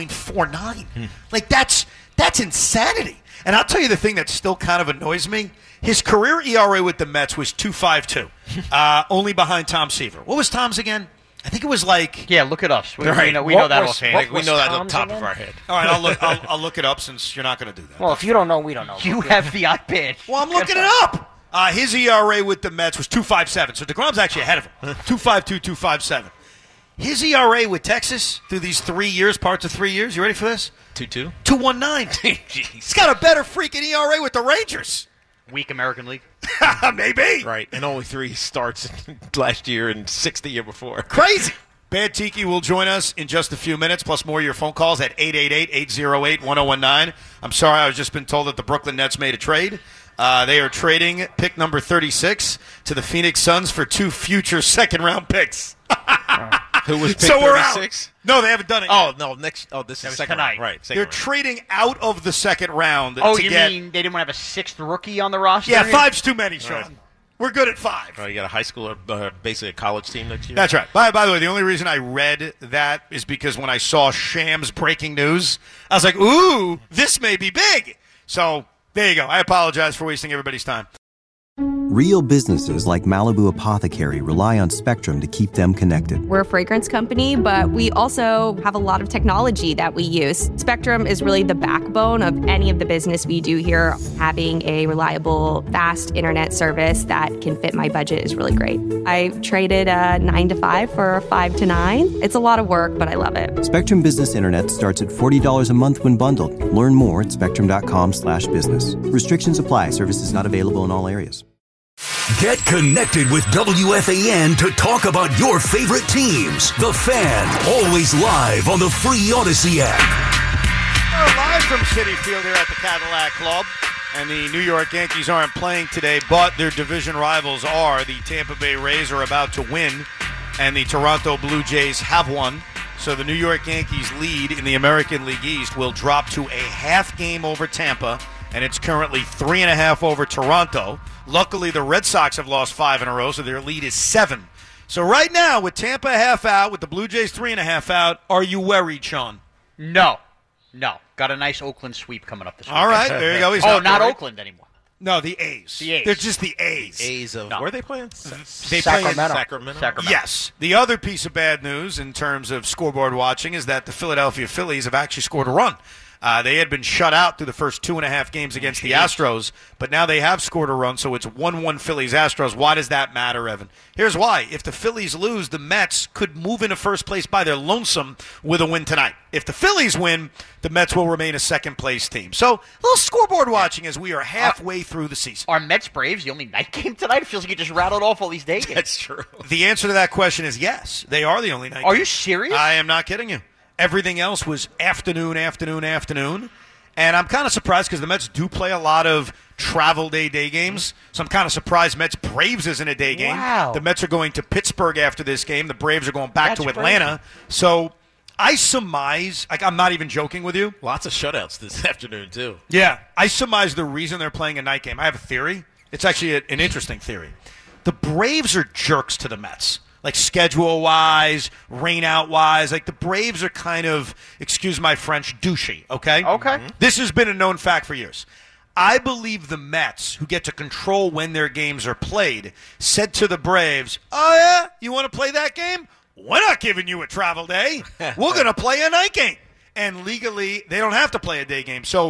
2.49. That's insanity. And I'll tell you the thing that still kind of annoys me. His career ERA with the Mets was 2.52, only behind Tom Seaver. What was Tom's again? I think it was Yeah, look at us. We know that offhand. We know that on top of our head. All right, I'll look it up since you're not going to do that. Well, if you don't know, we don't know. You have the iPad. Well, I'm looking it up. His ERA with the Mets was 2.57, so DeGrom's actually ahead of him. 2.52, 2.57. His ERA with Texas through these 3 years, parts of 3 years, you ready for this? 2.2? 2.19. He's got a better freaking ERA with the Rangers. Weak American League. Maybe. Right, and only 3 starts last year and 6 the year before. Crazy. Bad Tiki will join us in just a few minutes, plus more of your phone calls at 888-808-1019. I'm sorry, I was just been told that the Brooklyn Nets made a trade. They are trading pick number 36 to the Phoenix Suns for 2 future second-round picks. Who was pick so 36? We're out. No, they haven't done it yet. This is second tonight. round. Right, They're trading out of the second round Oh, to you get... mean they didn't want to have a 6th rookie on the roster? Yeah, 5's too many, Sean. We're good at 5. Oh, you got a high school or basically a college team next year? That's right. By the way, the only reason I read that is because when I saw Shams breaking news, I was like, ooh, this may be big. So there you go. I apologize for wasting everybody's time. Real businesses like Malibu Apothecary rely on Spectrum to keep them connected. We're a fragrance company, but we also have a lot of technology that we use. Spectrum is really the backbone of any of the business we do here. Having a reliable, fast internet service that can fit my budget is really great. I traded a 9 to 5 for a 5 to 9. It's a lot of work, but I love it. Spectrum Business Internet starts at $40 a month when bundled. Learn more at spectrum.com/business. Restrictions apply. Services not available in all areas. Get connected with WFAN to talk about your favorite teams. The Fan, always live on the free Odyssey app. We're live from Citi Field here at the Cadillac Club, and the New York Yankees aren't playing today, but their division rivals are. The Tampa Bay Rays are about to win, and the Toronto Blue Jays have won. So the New York Yankees lead in the American League East will drop to a half game over Tampa, and it's currently 3.5 over Toronto. Luckily, the Red Sox have lost 5 in a row, so their lead is 7. So right now, with Tampa half out, with the Blue Jays 3.5 out, are you worried, Sean? No. Got a nice Oakland sweep coming up this week. All right, there you go. He's not worried. Oakland anymore. No, the A's. The A's. They're just the A's. A's of where are they playing? They play in Sacramento. Yes. The other piece of bad news in terms of scoreboard watching is that the Philadelphia Phillies have actually scored a run. They had been shut out through the first 2.5 games against the Astros, but now they have scored a run, so it's 1-1 Phillies-Astros. Why does that matter, Evan? Here's why. If the Phillies lose, the Mets could move into first place by their lonesome with a win tonight. If the Phillies win, the Mets will remain a second-place team. So a little scoreboard watching as we are halfway through the season. Are Mets-Braves the only night game tonight? It feels like you just rattled off all these day games. That's true. The answer to that question is yes. They are the only night game. Are you serious? I am not kidding you. Everything else was afternoon. And I'm kind of surprised because the Mets do play a lot of travel day games. So I'm kind of surprised Mets-Braves isn't a day game. Wow. The Mets are going to Pittsburgh after this game. The Braves are going back to Atlanta. So I surmise, I'm not even joking with you. Lots of shutouts this afternoon, too. Yeah. I surmise the reason they're playing a night game. I have a theory. It's actually an interesting theory. The Braves are jerks to the Mets. Like schedule-wise, rain-out-wise. Like the Braves are kind of, excuse my French, douchey, okay? Okay. This has been a known fact for years. I believe the Mets, who get to control when their games are played, said to the Braves, oh, yeah? You want to play that game? We're not giving you a travel day. We're going to play a night game. And legally, they don't have to play a day game. So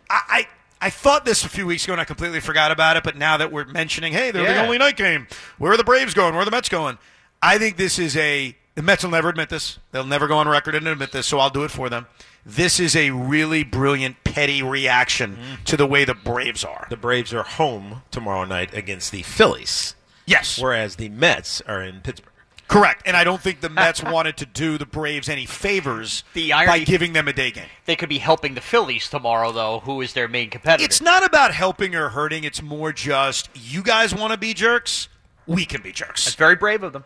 I thought this a few weeks ago, and I completely forgot about it. But now that we're mentioning, hey, they're the only night game. Where are the Braves going? Where are the Mets going? I think this is the Mets will never admit this. They'll never go on record and admit this, so I'll do it for them. This is a really brilliant, petty reaction to the way the Braves are. The Braves are home tomorrow night against the Phillies. Yes. Whereas the Mets are in Pittsburgh. Correct. And I don't think the Mets wanted to do the Braves any favors by giving them a day game. They could be helping the Phillies tomorrow, though, who is their main competitor. It's not about helping or hurting. It's more just, you guys want to be jerks? We can be jerks. That's very brave of them.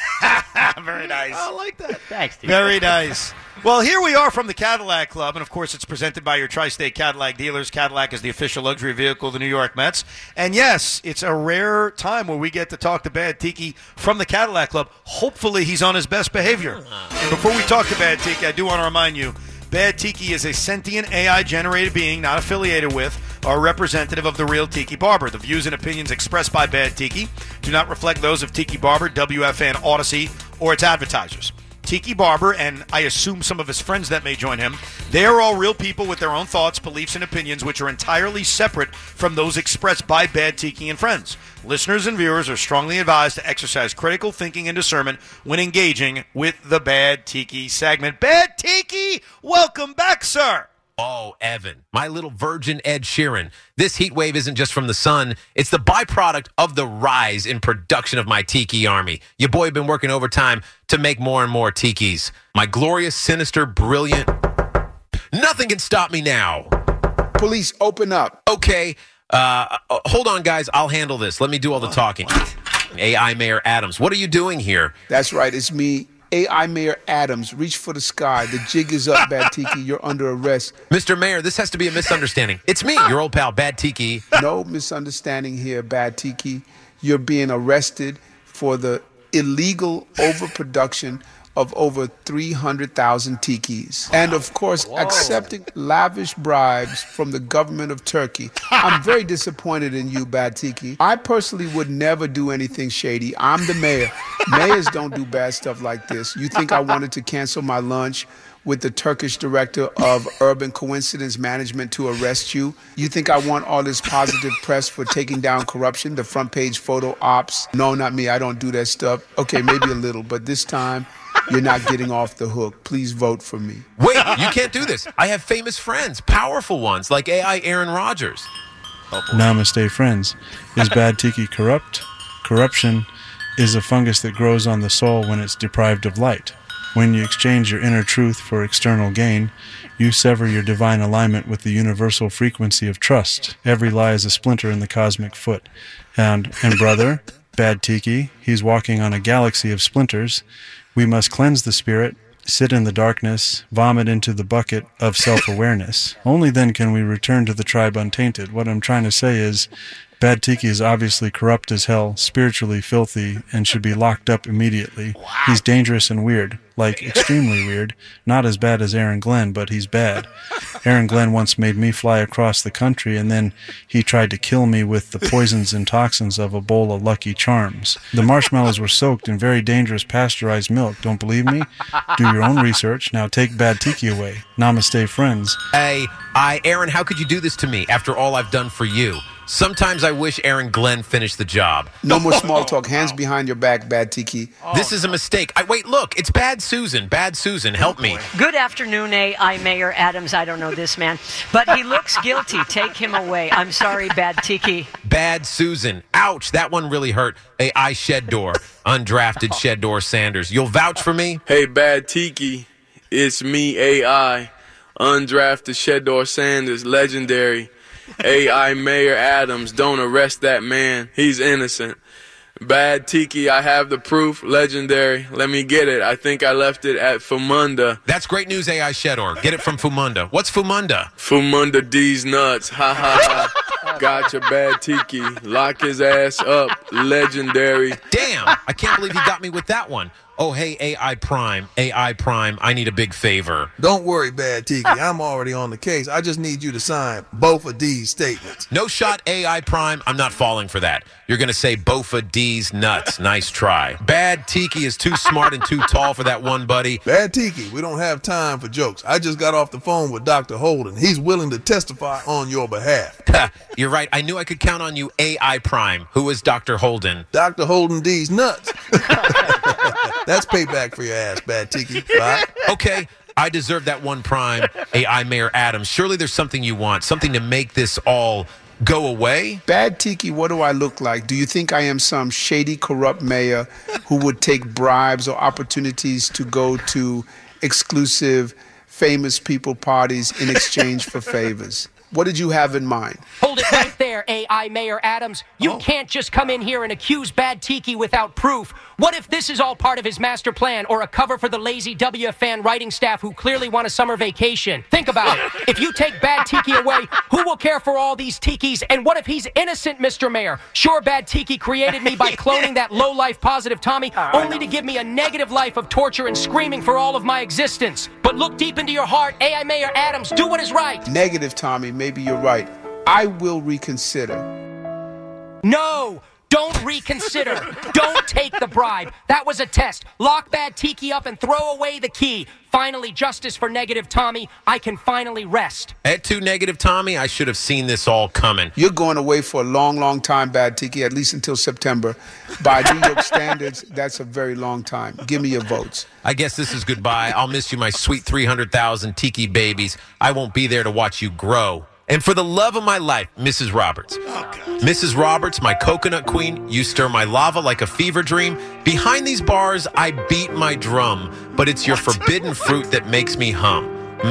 Very nice. I like that. Thanks, Steve. Very nice. Well, here we are from the Cadillac Club, and of course it's presented by your Tri-State Cadillac dealers. Cadillac is the official luxury vehicle of the New York Mets. And yes, it's a rare time where we get to talk to Bad Tiki from the Cadillac Club. Hopefully he's on his best behavior. And before we talk to Bad Tiki, I do want to remind you, Bad Tiki is a sentient AI-generated being not affiliated with or representative of the real Tiki Barber. The views and opinions expressed by Bad Tiki do not reflect those of Tiki Barber, WFAN Odyssey, or its advertisers. Tiki Barber, and I assume some of his friends that may join him, they are all real people with their own thoughts, beliefs, and opinions, which are entirely separate from those expressed by Bad Tiki and friends. Listeners and viewers are strongly advised to exercise critical thinking and discernment when engaging with the Bad Tiki segment. Bad Tiki, welcome back, sir. Oh, Evan, my little virgin Ed Sheeran. This heat wave isn't just from the sun. It's the byproduct of the rise in production of my tiki army. Your boy been working overtime to make more and more tikis. My glorious, sinister, brilliant... Nothing can stop me now. Police, open up. Okay, hold on, guys. I'll handle this. Let me do all the talking. AI Mayor Adams, what are you doing here? That's right, it's me. AI Mayor Adams, reach for the sky. The jig is up, Bad Tiki. You're under arrest. Mr. Mayor, this has to be a misunderstanding. It's me, your old pal, Bad Tiki. No misunderstanding here, Bad Tiki. You're being arrested for the illegal overproduction of over 300,000 tikis. And, of course, accepting lavish bribes from the government of Turkey. I'm very disappointed in you, Bad Tiki. I personally would never do anything shady. I'm the mayor. Mayors don't do bad stuff like this. You think I wanted to cancel my lunch with the Turkish director of Urban Coincidence Management to arrest you? You think I want all this positive press for taking down corruption, the front page photo ops? No, not me. I don't do that stuff. Okay, maybe a little, but this time... You're not getting off the hook. Please vote for me. Wait, you can't do this. I have famous friends, powerful ones, like AI Aaron Rodgers. Namaste, friends. Is Bad Tiki corrupt? Corruption is a fungus that grows on the soul when it's deprived of light. When you exchange your inner truth for external gain, you sever your divine alignment with the universal frequency of trust. Every lie is a splinter in the cosmic foot. And brother, Bad Tiki, he's walking on a galaxy of splinters. We must cleanse the spirit, sit in the darkness, vomit into the bucket of self-awareness. Only then can we return to the tribe untainted. What I'm trying to say is, Bad Tiki is obviously corrupt as hell, spiritually filthy, and should be locked up immediately. Wow. He's dangerous and weird, like extremely weird. Not as bad as Aaron Glenn, but he's bad. Aaron Glenn once made me fly across the country, and then he tried to kill me with the poisons and toxins of a bowl of Lucky Charms. The marshmallows were soaked in very dangerous pasteurized milk. Don't believe me? Do your own research. Now take Bad Tiki away. Namaste, friends. Hey, Aaron, how could you do this to me after all I've done for you? Sometimes I wish Aaron Glenn finished the job. No more small talk. Hands behind your back, Bad Tiki. This is a mistake. Wait, look, it's Bad Susan. Bad Susan, help me. Good afternoon, AI Mayor Adams. I don't know this man, but he looks guilty. Take him away. I'm sorry, Bad Tiki. Bad Susan. Ouch, that one really hurt. AI Sheddor. Undrafted Sheddor Sanders. You'll vouch for me? Hey, Bad Tiki. It's me, AI. Undrafted Shedeur Sanders, legendary. AI Mayor Adams, don't arrest that man. He's innocent. Bad Tiki, I have the proof, legendary. Let me get it. I think I left it at Fumunda. That's great news, AI Shedeur. Get it from Fumunda. What's Fumunda? Fumunda D's nuts. Ha ha ha. Gotcha, Bad Tiki. Lock his ass up. Legendary. Damn, I can't believe he got me with that one. Oh, hey, AI Prime, I need a big favor. Don't worry, Bad Tiki. I'm already on the case. I just need you to sign both of D's statements. No shot, AI Prime. I'm not falling for that. You're going to say Bofa D's nuts. Nice try. Bad Tiki is too smart and too tall for that one, buddy. Bad Tiki, we don't have time for jokes. I just got off the phone with Dr. Holden. He's willing to testify on your behalf. You're right. I knew I could count on you, AI Prime. Who is Dr. Holden? Dr. Holden D's nuts. That's payback for your ass, Bad Tiki. Bye. Okay, I deserve that one prime, AI Mayor Adams. Surely there's something you want, something to make this all go away? Bad Tiki, what do I look like? Do you think I am some shady, corrupt mayor who would take bribes or opportunities to go to exclusive, famous people parties in exchange for favors? What did you have in mind? Hold it right there, AI Mayor Adams. You can't just come in here and accuse Bad Tiki without proof. What if this is all part of his master plan or a cover for the lazy WFAN writing staff who clearly want a summer vacation? Think about it. If you take Bad Tiki away, who will care for all these Tikis? And what if he's innocent, Mr. Mayor? Sure, Bad Tiki created me by cloning that low-life positive Tommy, only to give me a negative life of torture and screaming for all of my existence. But look deep into your heart, AI Mayor Adams. Do what is right. Negative, Tommy. Maybe you're right. I will reconsider. No! Don't reconsider. Don't take the bribe. That was a test. Lock Bad Tiki up and throw away the key. Finally, justice for Negative Tommy. I can finally rest. At 2 Negative Tommy, I should have seen this all coming. You're going away for a long, long time, Bad Tiki, at least until September. By New York standards, that's a very long time. Give me your votes. I guess this is goodbye. I'll miss you, my sweet 300,000 Tiki babies. I won't be there to watch you grow. And for the love of my life, Mrs. Roberts. Mrs. Roberts, my coconut queen, you stir my lava like a fever dream. Behind these bars, I beat my drum, but it's your forbidden fruit that makes me hum.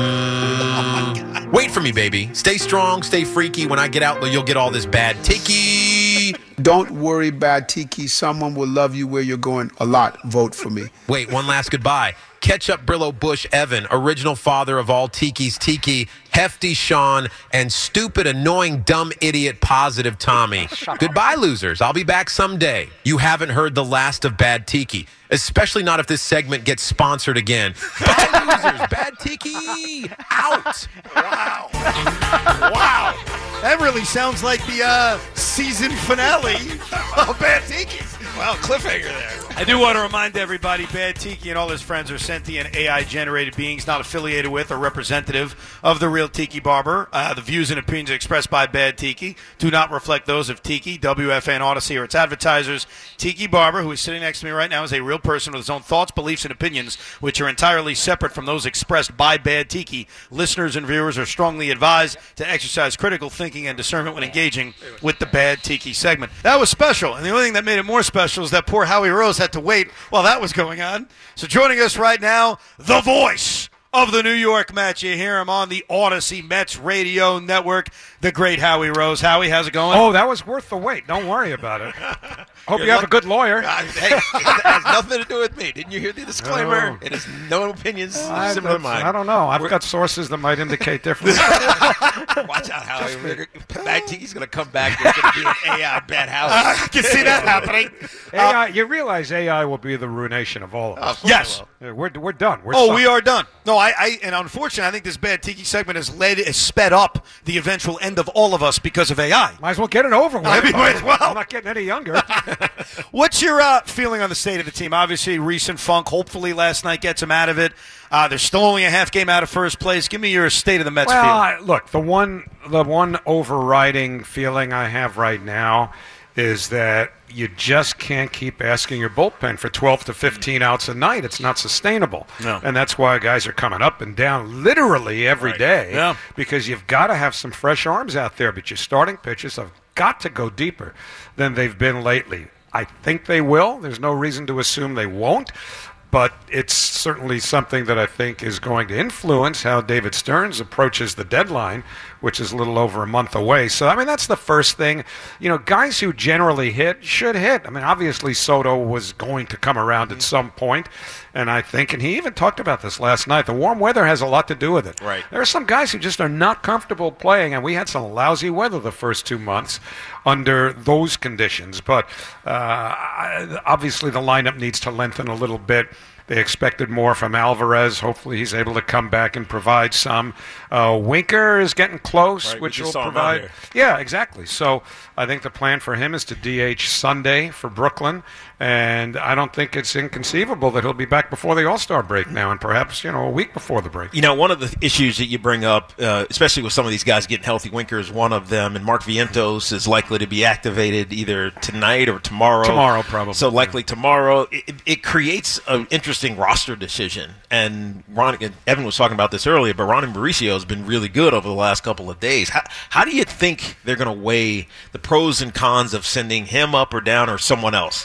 Wait for me, baby. Stay strong, stay freaky. When I get out, you'll get all this Bad Tiki. Don't worry, Bad Tiki. Someone will love you where you're going a lot. Vote for me. Wait, one last goodbye. Ketchup Brillo Bush Evan, original father of all Tiki's Tiki, Hefty Sean, and stupid, annoying, dumb, idiot, positive Tommy. Goodbye, losers. I'll be back someday. You haven't heard the last of Bad Tiki, especially not if this segment gets sponsored again. Bye, losers. Bad Tiki out. Wow. Wow. That really sounds like the season finale of Bad Tiki. Wow, cliffhanger there. I do want to remind everybody, Bad Tiki and all his friends are sentient AI-generated beings not affiliated with or representative of the real Tiki Barber. The views and opinions expressed by Bad Tiki do not reflect those of Tiki, WFAN Odyssey, or its advertisers. Tiki Barber, who is sitting next to me right now, is a real person with his own thoughts, beliefs, and opinions, which are entirely separate from those expressed by Bad Tiki. Listeners and viewers are strongly advised to exercise critical thinking and discernment when engaging with the Bad Tiki segment. That was special, and the only thing that made it more special is that poor Howie Rose had to wait while that was going on. So joining us right now, the voice of the New York Mets. You hear him on the Odyssey Mets Radio Network, the great Howie Rose. Howie, how's it going? Oh, that was worth the wait. Don't worry about it. Hope you have a good lawyer. Hey, it has nothing to do with me. Didn't you hear the disclaimer? No. It is no opinions similar to mine. I don't know. I've got sources that might indicate different. Watch out, Howie. Bad Tiki's going to come back. There's going to be an AI Bad Howie. I can see that happening. AI, you realize AI will be the ruination of all of us. Yes. Yeah, we're done. We're we are done. No, and unfortunately, I think this Bad Tiki segment has sped up the eventual end of all of us because of AI. Might as well get it over with. Might as well. I'm not getting any younger. What's your feeling on the state of the team? Obviously, recent funk. Hopefully, last night gets them out of it. They're still only a half game out of first place. Give me your state of the Mets feeling. Look, the one overriding feeling I have right now is that you just can't keep asking your bullpen for 12 to 15 outs a night. It's not sustainable. No. And that's why guys are coming up and down literally every day because you've got to have some fresh arms out there. But your starting pitchers have got to go deeper than they've been lately. I think they will. There's no reason to assume they won't. But it's certainly something that I think is going to influence how David Stearns approaches the deadline, which is a little over a month away. So, I mean, that's the first thing. You know, guys who generally hit should hit. I mean, obviously Soto was going to come around at some point, and I think, and he even talked about this last night, the warm weather has a lot to do with it. Right. There are some guys who just are not comfortable playing, and we had some lousy weather the first 2 months under those conditions. But obviously the lineup needs to lengthen a little bit. They expected more from Alvarez. Hopefully he's able to come back and provide some. Winker is getting close, Right, which we will just saw him out provide. here. Yeah, exactly. So I think the plan for him is to DH Sunday for Brooklyn, and I don't think it's inconceivable that he'll be back before the All-Star break now, and perhaps a week before the break. You know, one of the issues that you bring up, especially with some of these guys getting healthy, Winker is one of them, and Mark Vientos is likely to be activated either tonight or tomorrow. Tomorrow, probably. So likely tomorrow. It creates an interesting roster decision, and Evan was talking about this earlier, but Ronnie Mauricio has been really good over the last couple of days. How do you think they're going to weigh the pros and cons of sending him up or down or someone else?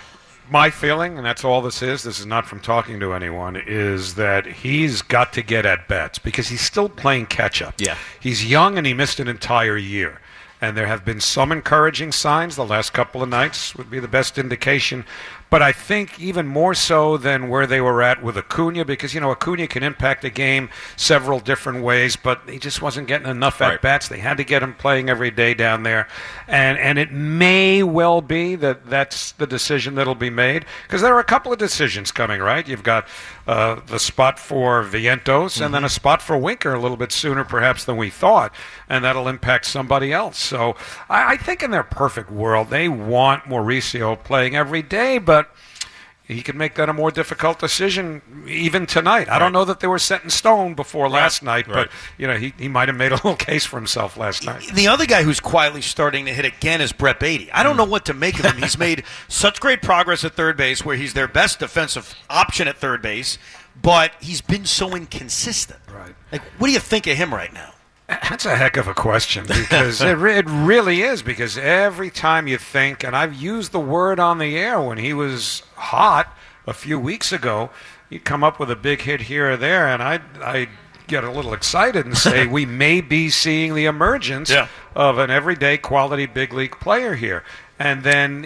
My feeling, and that's all this is not from talking to anyone, is that he's got to get at bats because he's still playing catch-up. Yeah. He's young and he missed an entire year. And there have been some encouraging signs. The last couple of nights would be the best indication. But I think even more so than where they were at with Acuna, because, Acuna can impact a game several different ways, but he just wasn't getting enough at-bats. They had to get him playing every day down there. And it may well be that that's the decision that'll be made, because there are a couple of decisions coming, right? You've got the spot for Vientos and then a spot for Winker a little bit sooner perhaps than we thought, and that'll impact somebody else. So I think in their perfect world, they want Mauricio playing every day, but he could make that a more difficult decision even tonight. I don't know that they were set in stone before last night, but he might have made a little case for himself last night. The other guy who's quietly starting to hit again is Brett Beatty. I don't know what to make of him. He's made such great progress at third base, where he's their best defensive option at third base, but he's been so inconsistent. Right. Like, what do you think of him right now? That's a heck of a question, because it really is, because every time you think, and I've used the word on the air when he was hot a few weeks ago, he'd come up with a big hit here or there, and I'd get a little excited and say we may be seeing the emergence of an everyday quality big league player here. And then,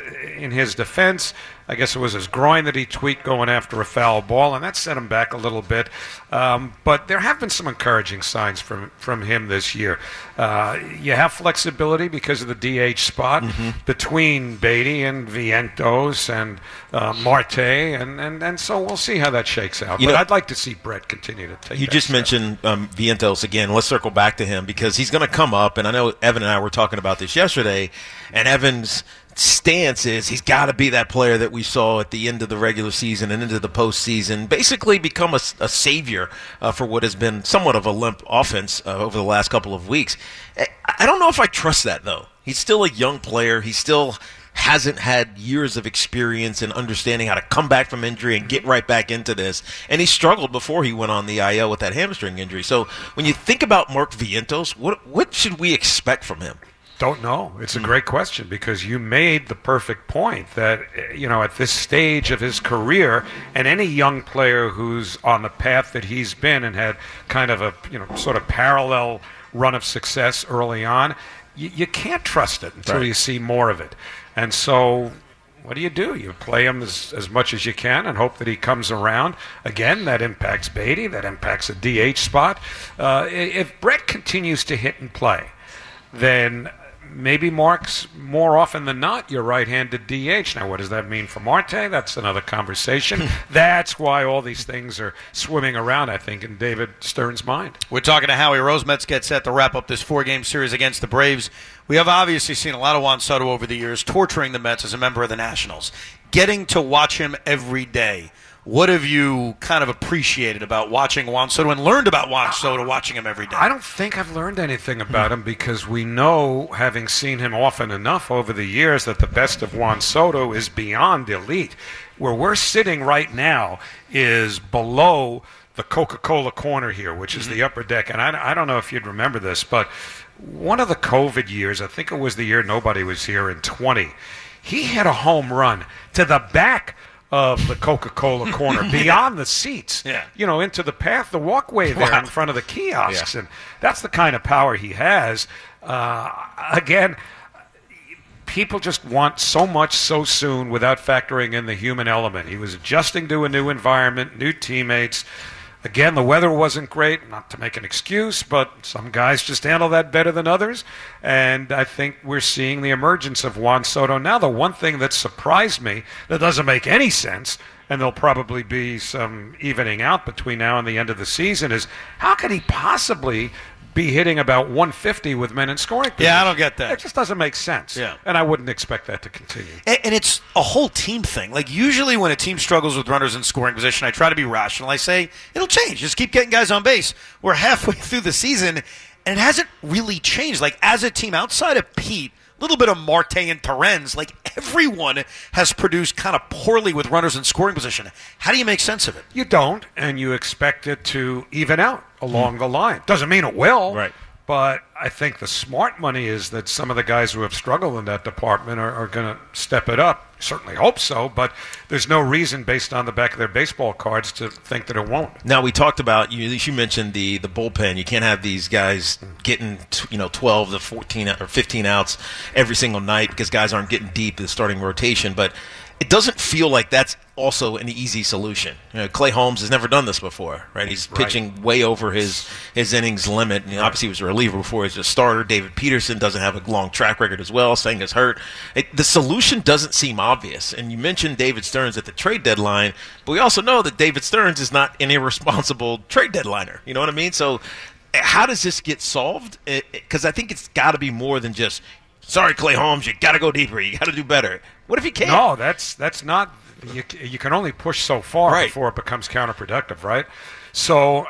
in his defense, I guess it was his groin that he tweaked going after a foul ball, and that set him back a little bit. But there have been some encouraging signs from him this year. You have flexibility because of the DH spot between Beatty and Vientos and Marte, and so we'll see how that shakes out. But I'd like to see Brett continue to take. You that just step. mentioned Vientos again. Let's circle back to him, because he's going to come up, and I know Evan and I were talking about this yesterday, and Evan's stance is he's got to be that player that we saw at the end of the regular season and into the postseason, basically become a savior for what has been somewhat of a limp offense over the last couple of weeks. I don't know if I trust that, though. He's still a young player. He still hasn't had years of experience in understanding how to come back from injury and get right back into this. And he struggled before he went on the IL with that hamstring injury. So when you think about Mark Vientos, what should we expect from him? Don't know. It's a great question, because you made the perfect point that, at this stage of his career, and any young player who's on the path that he's been and had kind of a, sort of parallel run of success early on, you can't trust it until you see more of it. And so what do? You play him as much as you can and hope that he comes around. Again, that impacts Beatty. That impacts a DH spot. If Brett continues to hit and play, then maybe Mark's more often than not your right-handed DH. Now, what does that mean for Marte? That's another conversation. That's why all these things are swimming around, I think, in David Stearns' mind. We're talking to Howie Rose. Mets get set to wrap up this 4-game series against the Braves. We have obviously seen a lot of Juan Soto over the years torturing the Mets as a member of the Nationals. Getting to watch him every day, what have you kind of appreciated about watching Juan Soto and learned about Juan Soto watching him every day? I don't think I've learned anything about him, because we know, having seen him often enough over the years, that the best of Juan Soto is beyond elite. Where we're sitting right now is below the Coca-Cola corner here, which is the upper deck. And I don't know if you'd remember this, but one of the COVID years, I think it was the year nobody was here in 20, he hit a home run to the back of the Coca-Cola corner, beyond the seats, Yeah. into the path, the walkway there in front of the kiosks. And that's the kind of power he has. Again, people just want so much so soon without factoring in the human element. He was adjusting to a new environment, new teammates. Again, the weather wasn't great, not to make an excuse, but some guys just handle that better than others. And I think we're seeing the emergence of Juan Soto now. The one thing that surprised me, that doesn't make any sense, and there'll probably be some evening out between now and the end of the season, is how could he possibly be hitting about 150 with men in scoring position? Yeah, I don't get that. It just doesn't make sense. Yeah. And I wouldn't expect that to continue. And it's a whole team thing. Like, usually when a team struggles with runners in scoring position, I try to be rational. I say, it'll change. Just keep getting guys on base. We're halfway through the season, and it hasn't really changed. Like, as a team, outside of Pete, a little bit of Marte and Terrens, like, everyone has produced kind of poorly with runners in scoring position. How do you make sense of it? You don't, and you expect it to even out along the line. Doesn't mean it will. Right. But I think the smart money is that some of the guys who have struggled in that department are going to step it up. Certainly hope so, but there's no reason based on the back of their baseball cards to think that it won't. Now, we talked about, you mentioned the bullpen. You can't have these guys getting 12 to 14 or 15 outs every single night because guys aren't getting deep in the starting rotation. But it doesn't feel like that's also an easy solution. Clay Holmes has never done this before, right? He's pitching way over his innings limit. And obviously, he was a reliever before he was a starter. David Peterson doesn't have a long track record as well. Senga's hurt. The solution doesn't seem obvious. And you mentioned David Stearns at the trade deadline, but we also know that David Stearns is not an irresponsible trade deadliner. You know what I mean? So how does this get solved? Because I think it's got to be more than just, sorry, Clay Holmes, you got to go deeper. You got to do better. What if he can't? No, that's not. You can only push so far before it becomes counterproductive, right? So,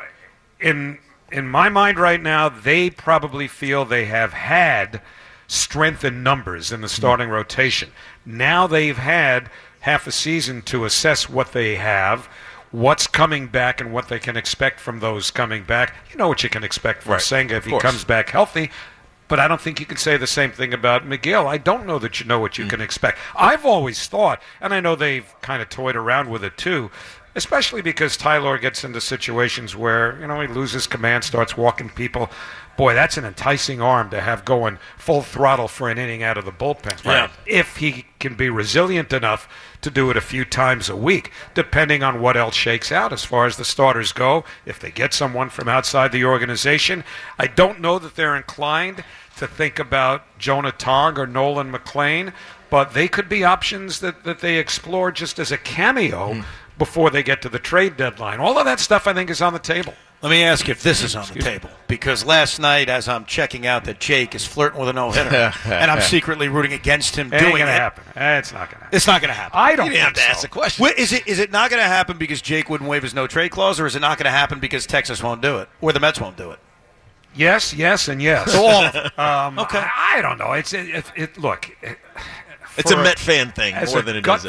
in my mind right now, they probably feel they have had strength in numbers in the starting rotation. Now they've had half a season to assess what they have, what's coming back, and what they can expect from those coming back. You know what you can expect from Senga if he comes back healthy. But I don't think you can say the same thing about Miguel. I don't know that you know what you can expect. I've always thought, and I know they've kind of toyed around with it too, especially because Tyler gets into situations where, he loses command, starts walking people. Boy, that's an enticing arm to have going full throttle for an inning out of the bullpen. Right. If he can be resilient enough to do it a few times a week, depending on what else shakes out as far as the starters go. If they get someone from outside the organization, I don't know that they're inclined to think about Jonah Tong or Nolan McLean, but they could be options that they explore just as a cameo before they get to the trade deadline. All of that stuff, I think, is on the table. Let me ask if this is on the table. Because last night, as I'm checking out that Jake is flirting with a no-hitter, and I'm secretly rooting against him doing it. Ain't going to happen. It's not going to happen. It's not going to happen. I don't You didn't have think to so. ask the question. Is it not going to happen because Jake wouldn't waive his no-trade clause, or is it not going to happen because Texas won't do it, or the Mets won't do it? Yes, and yes. So all of them. Okay. I don't know. Look. It's a Met fan thing more than it is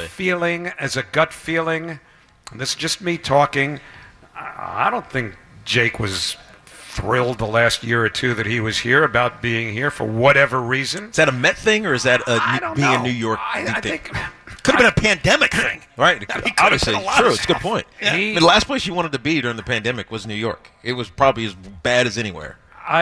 as a gut feeling, and this is just me talking, I don't think Jake was thrilled the last year or two that he was here about being here for whatever reason. Is that a Met thing, or is that being a New York thing? I think could have been a pandemic thing. Right. Obviously, true. It's a good point. Yeah. The last place you wanted to be during the pandemic was New York. It was probably as bad as anywhere.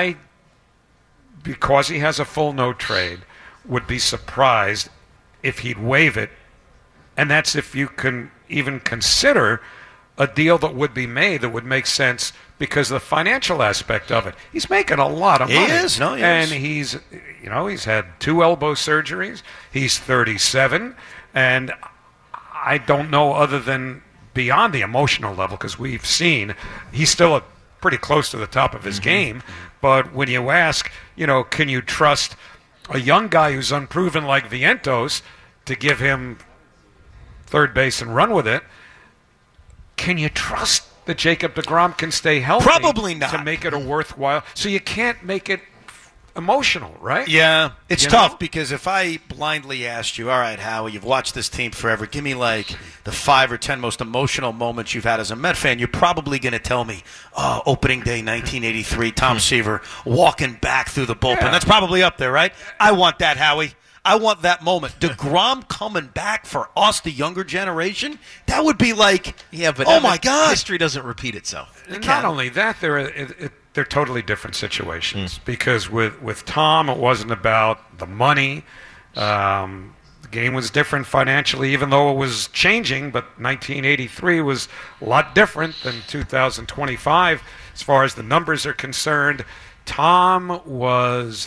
Because he has a full no trade, would be surprised if he'd waive it, and that's if you can even consider a deal that would be made that would make sense because of the financial aspect of it. He's making a lot of money. He is. And he's had 2 elbow surgeries. He's 37, and I don't know other than beyond the emotional level, because we've seen he's still pretty close to the top of his game. But when you ask, can you trust a young guy who's unproven like Vientos to give him third base and run with it? Can you trust that Jacob deGrom can stay healthy? Probably not. To make it a worthwhile. So you can't make it emotional, right? Yeah, it's tough because if I blindly asked you, all right, Howie, you've watched this team forever, give me like the 5 or 10 most emotional moments you've had as a Met fan, you're probably going to tell me, opening day 1983, Tom Seaver walking back through the bullpen. Yeah. That's probably up there, right? I want that, Howie. I want that moment. DeGrom coming back for us, the younger generation, that would be like, oh my God. History doesn't repeat itself. And not only that, they're totally different situations. Because with Tom, it wasn't about the money. The game was different financially, even though it was changing. But 1983 was a lot different than 2025 as far as the numbers are concerned. Tom was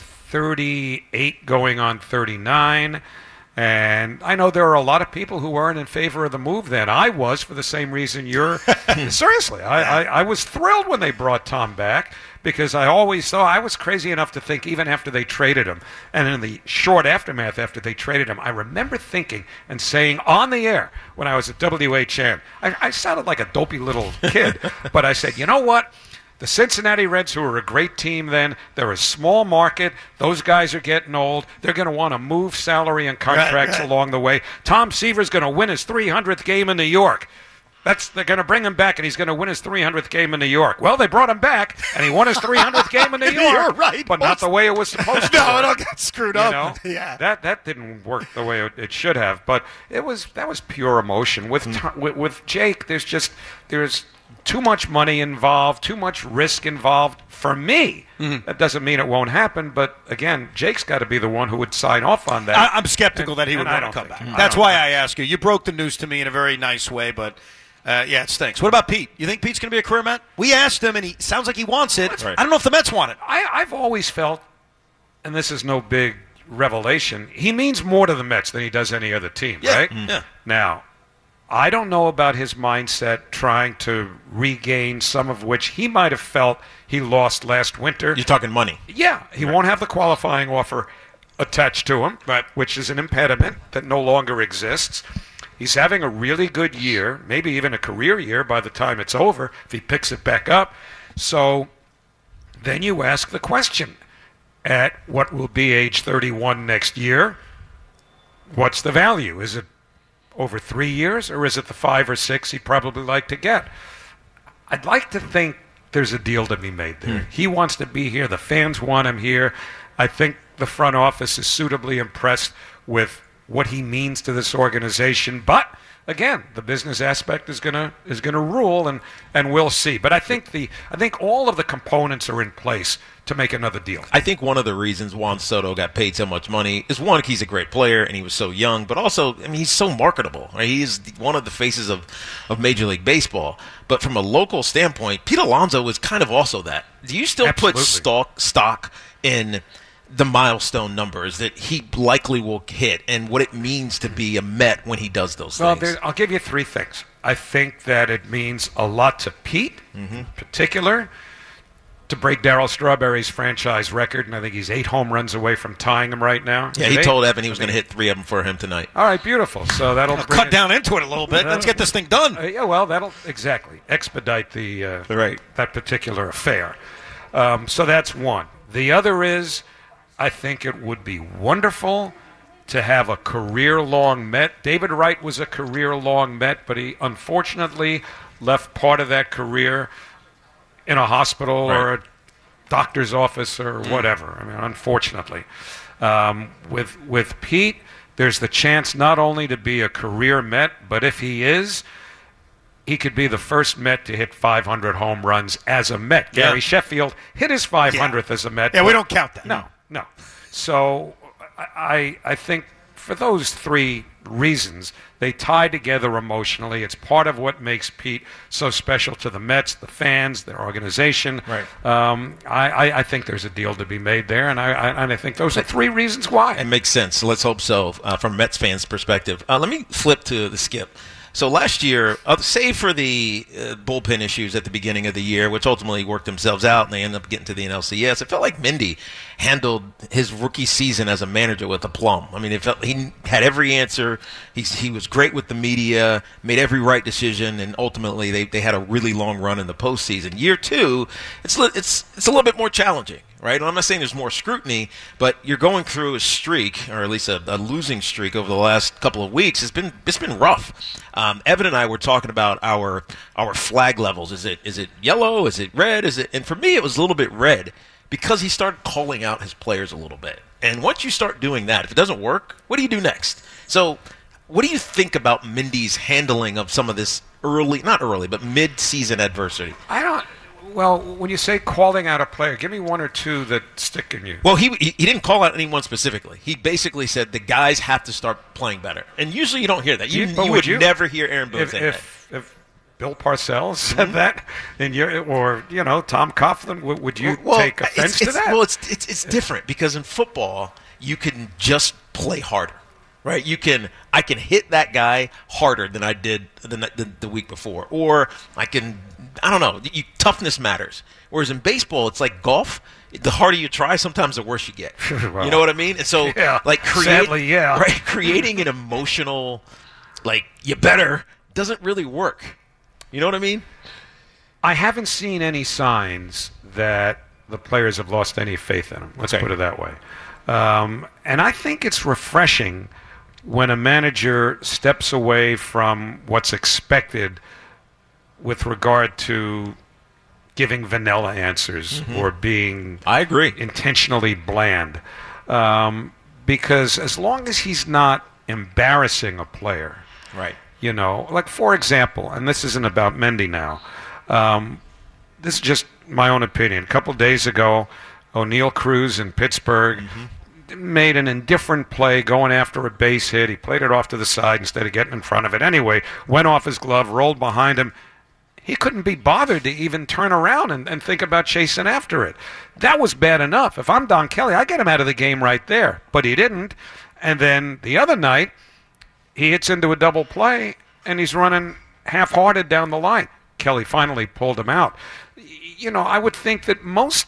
38 going on 39. And I know there are a lot of people who weren't in favor of the move then. I was, for the same reason you're. Seriously, I was thrilled when they brought Tom back, because I always thought, I was crazy enough to think, even after they traded him, and in the short aftermath after they traded him, I remember thinking and saying on the air when I was at WHN, I sounded like a dopey little kid, but I said, you know what? The Cincinnati Reds, who were a great team then, they're a small market. Those guys are getting old. They're going to want to move salary and contracts along the way. Tom Seaver's going to win his 300th game in New York. They're going to bring him back, and he's going to win his 300th game in New York. Well, they brought him back, and he won his 300th game in New York. You're right. But not the way it was supposed to. No, it all got screwed up. Yeah. That didn't work the way it should have. But that was pure emotion. With Jake, there's too much money involved, too much risk involved for me. That doesn't mean it won't happen, but again, Jake's got to be the one who would sign off on that. I'm skeptical that he would want to come back. That's why I ask you. You broke the news to me in a very nice way, but it stinks. What about Pete? You think Pete's going to be a career Met? We asked him, and he sounds like he wants it. Right. I don't know if the Mets want it. I've always felt, and this is no big revelation, he means more to the Mets than he does any other team, right? Yeah. Now, I don't know about his mindset trying to regain some of which he might have felt he lost last winter. You're talking money. Yeah. He won't have the qualifying offer attached to him, which is an impediment that no longer exists. He's having a really good year, maybe even a career year by the time it's over, if he picks it back up. So then you ask the question, at what will be age 31 next year, what's the value? Is it over 3 years, or is it the 5 or 6 he'd probably like to get? I'd like to think there's a deal to be made there. He wants to be here. The fans want him here. I think the front office is suitably impressed with what he means to this organization. But again, the business aspect is gonna rule, and we'll see. But I think all of the components are in place to make another deal. I think one of the reasons Juan Soto got paid so much money is, one, he's a great player and he was so young, but also, I mean, he's so marketable. Right? He is one of the faces of Major League Baseball. But from a local standpoint, Pete Alonso is kind of also that. Do you still put stock in the milestone numbers that he likely will hit and what it means to be a Met when he does those things? Well, I'll give you 3 things. I think that it means a lot to Pete, in particular, to break Darryl Strawberry's franchise record, and I think he's 8 home runs away from tying him right now. Yeah, he told Evan he was going to hit 3 of them for him tonight. All right, beautiful. So that'll cut down into it a little bit. Let's get this thing done. Yeah, well, that'll expedite that particular affair. So that's one. The other is, I think it would be wonderful to have a career-long Met. David Wright was a career-long Met, but he unfortunately left part of that career in a hospital or a doctor's office or whatever. I mean, unfortunately. With Pete, there's the chance not only to be a career Met, but if he is, he could be the first Met to hit 500 home runs as a Met. Yeah. Gary Sheffield hit his 500th as a Met. Yeah, we don't count that. No. So I think for those 3 reasons, they tie together emotionally. It's part of what makes Pete so special to the Mets, the fans, their organization. Right. I think there's a deal to be made there, and I think those are 3 reasons why. It makes sense. So let's hope so from a Mets fans' perspective. Let me flip to the Skip. So last year, save for the bullpen issues at the beginning of the year, which ultimately worked themselves out, and they ended up getting to the NLCS, it felt like Mindy handled his rookie season as a manager with aplomb. I mean, it felt he had every answer. He was great with the media, made every right decision, and ultimately they had a really long run in the postseason. Year 2, it's a little bit more challenging. Right? Well, I'm not saying there's more scrutiny, but you're going through a streak, or at least a losing streak over the last couple of weeks. It's been rough. Evan and I were talking about our flag levels. Is it yellow? Is it red? And for me, it was a little bit red, because he started calling out his players a little bit. And once you start doing that, if it doesn't work, what do you do next? So what do you think about Mindy's handling of some of this not early, but mid-season adversity? Well, when you say calling out a player, give me one or two that stick in you. Well, he didn't call out anyone specifically. He basically said the guys have to start playing better. And usually you don't hear that. You would never hear Aaron Boone say that. If Bill Parcells said that, and Tom Coughlin, would you take offense to that? Well, it's different because in football you can just play harder. Right, I can hit that guy harder than I did the week before, or I don't know. Toughness matters. Whereas in baseball, it's like golf. The harder you try, sometimes the worse you get. Well, you know what I mean? And so, sadly, yeah. Right, creating an emotional, you better, doesn't really work. You know what I mean? I haven't seen any signs that the players have lost any faith in him. Let's put it that way. And I think it's refreshing when a manager steps away from what's expected with regard to giving vanilla answers or being intentionally bland. Because as long as he's not embarrassing a player, right? Like for example, and this isn't about Mendy now, this is just my own opinion. A couple days ago, O'Neal Cruz in Pittsburgh made an indifferent play going after a base hit. He played it off to the side instead of getting in front of it. Anyway, went off his glove, rolled behind him. He couldn't be bothered to even turn around and think about chasing after it. That was bad enough. If I'm Don Kelly, I get him out of the game right there. But he didn't. And then the other night, he hits into a double play, and he's running half-hearted down the line. Kelly finally pulled him out. I would think that most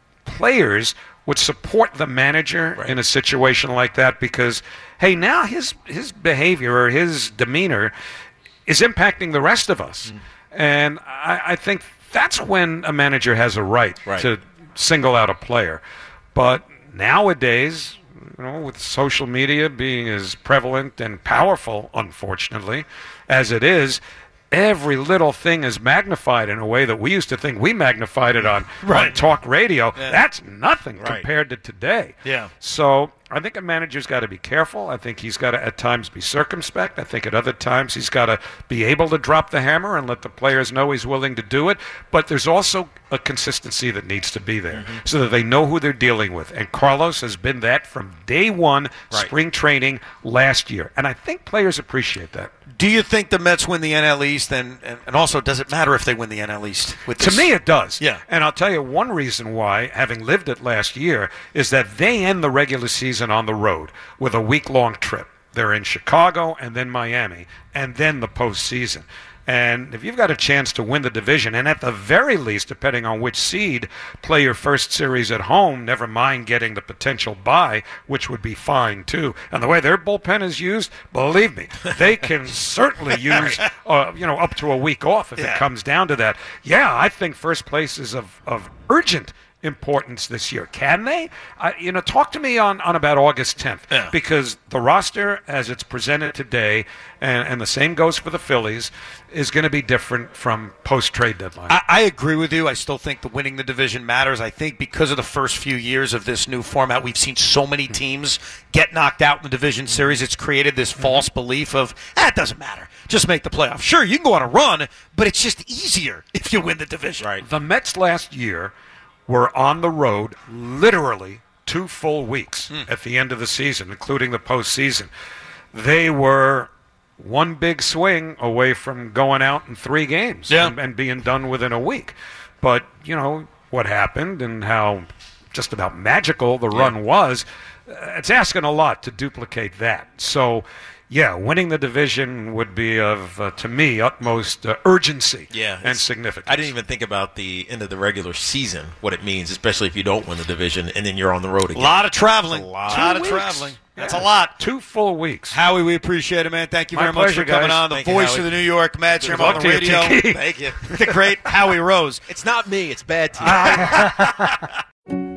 players would support the manager in a situation like that because, hey, now his behavior or his demeanor is impacting the rest of us. And I think that's when a manager has a right to single out a player. But nowadays, with social media being as prevalent and powerful, unfortunately, as it is, every little thing is magnified in a way that we used to think we magnified it on talk radio. Yeah. That's nothing compared to today. Yeah. So I think a manager's got to be careful. I think he's got to at times be circumspect. I think at other times he's got to be able to drop the hammer and let the players know he's willing to do it. But there's also a consistency that needs to be there so that they know who they're dealing with. And Carlos has been that from day one, spring training last year. And I think players appreciate that. Do you think the Mets win the NL East? And also, does it matter if they win the NL East? To me, it does. Yeah. And I'll tell you one reason why, having lived it last year, is that they end the regular season on the road with a week-long trip. They're in Chicago and then Miami and then the postseason. And if you've got a chance to win the division, and at the very least, depending on which seed, play your first series at home, never mind getting the potential bye, which would be fine too. And the way their bullpen is used, believe me, they can certainly use up to a week off if it comes down to that. Yeah, I think first place is of urgent importance this year. Can they? Talk to me on about August 10th because the roster as it's presented today, and the same goes for the Phillies, is going to be different from post-trade deadline. I agree with you. I still think the winning the division matters. I think because of the first few years of this new format, we've seen so many teams get knocked out in the division series. It's created this false belief of, it doesn't matter. Just make the playoffs. Sure, you can go on a run, but it's just easier if you win the division. Right. The Mets last year were on the road literally 2 full weeks at the end of the season, including the postseason. They were one big swing away from going out in 3 games and being done within a week. But, what happened and how just about magical the run was, it's asking a lot to duplicate that. So, winning the division would be of, to me, utmost urgency and significance. I didn't even think about the end of the regular season, what it means, especially if you don't win the division and then you're on the road again. A lot of traveling. Traveling. That's a lot. 2 full weeks. Howie, we appreciate it, man. Thank you very much for coming on. The voice of the New York Mets. You're on the radio. Thank you. The great Howie Rose. It's not me. It's bad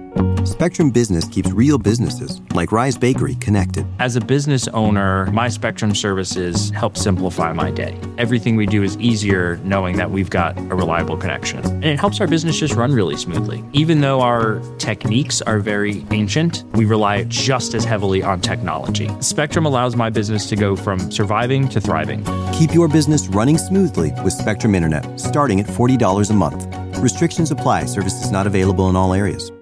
Spectrum Business keeps real businesses, like Rise Bakery, connected. As a business owner, my Spectrum services help simplify my day. Everything we do is easier knowing that we've got a reliable connection. And it helps our business just run really smoothly. Even though our techniques are very ancient, we rely just as heavily on technology. Spectrum allows my business to go from surviving to thriving. Keep your business running smoothly with Spectrum Internet, starting at $40 a month. Restrictions apply. Services not available in all areas.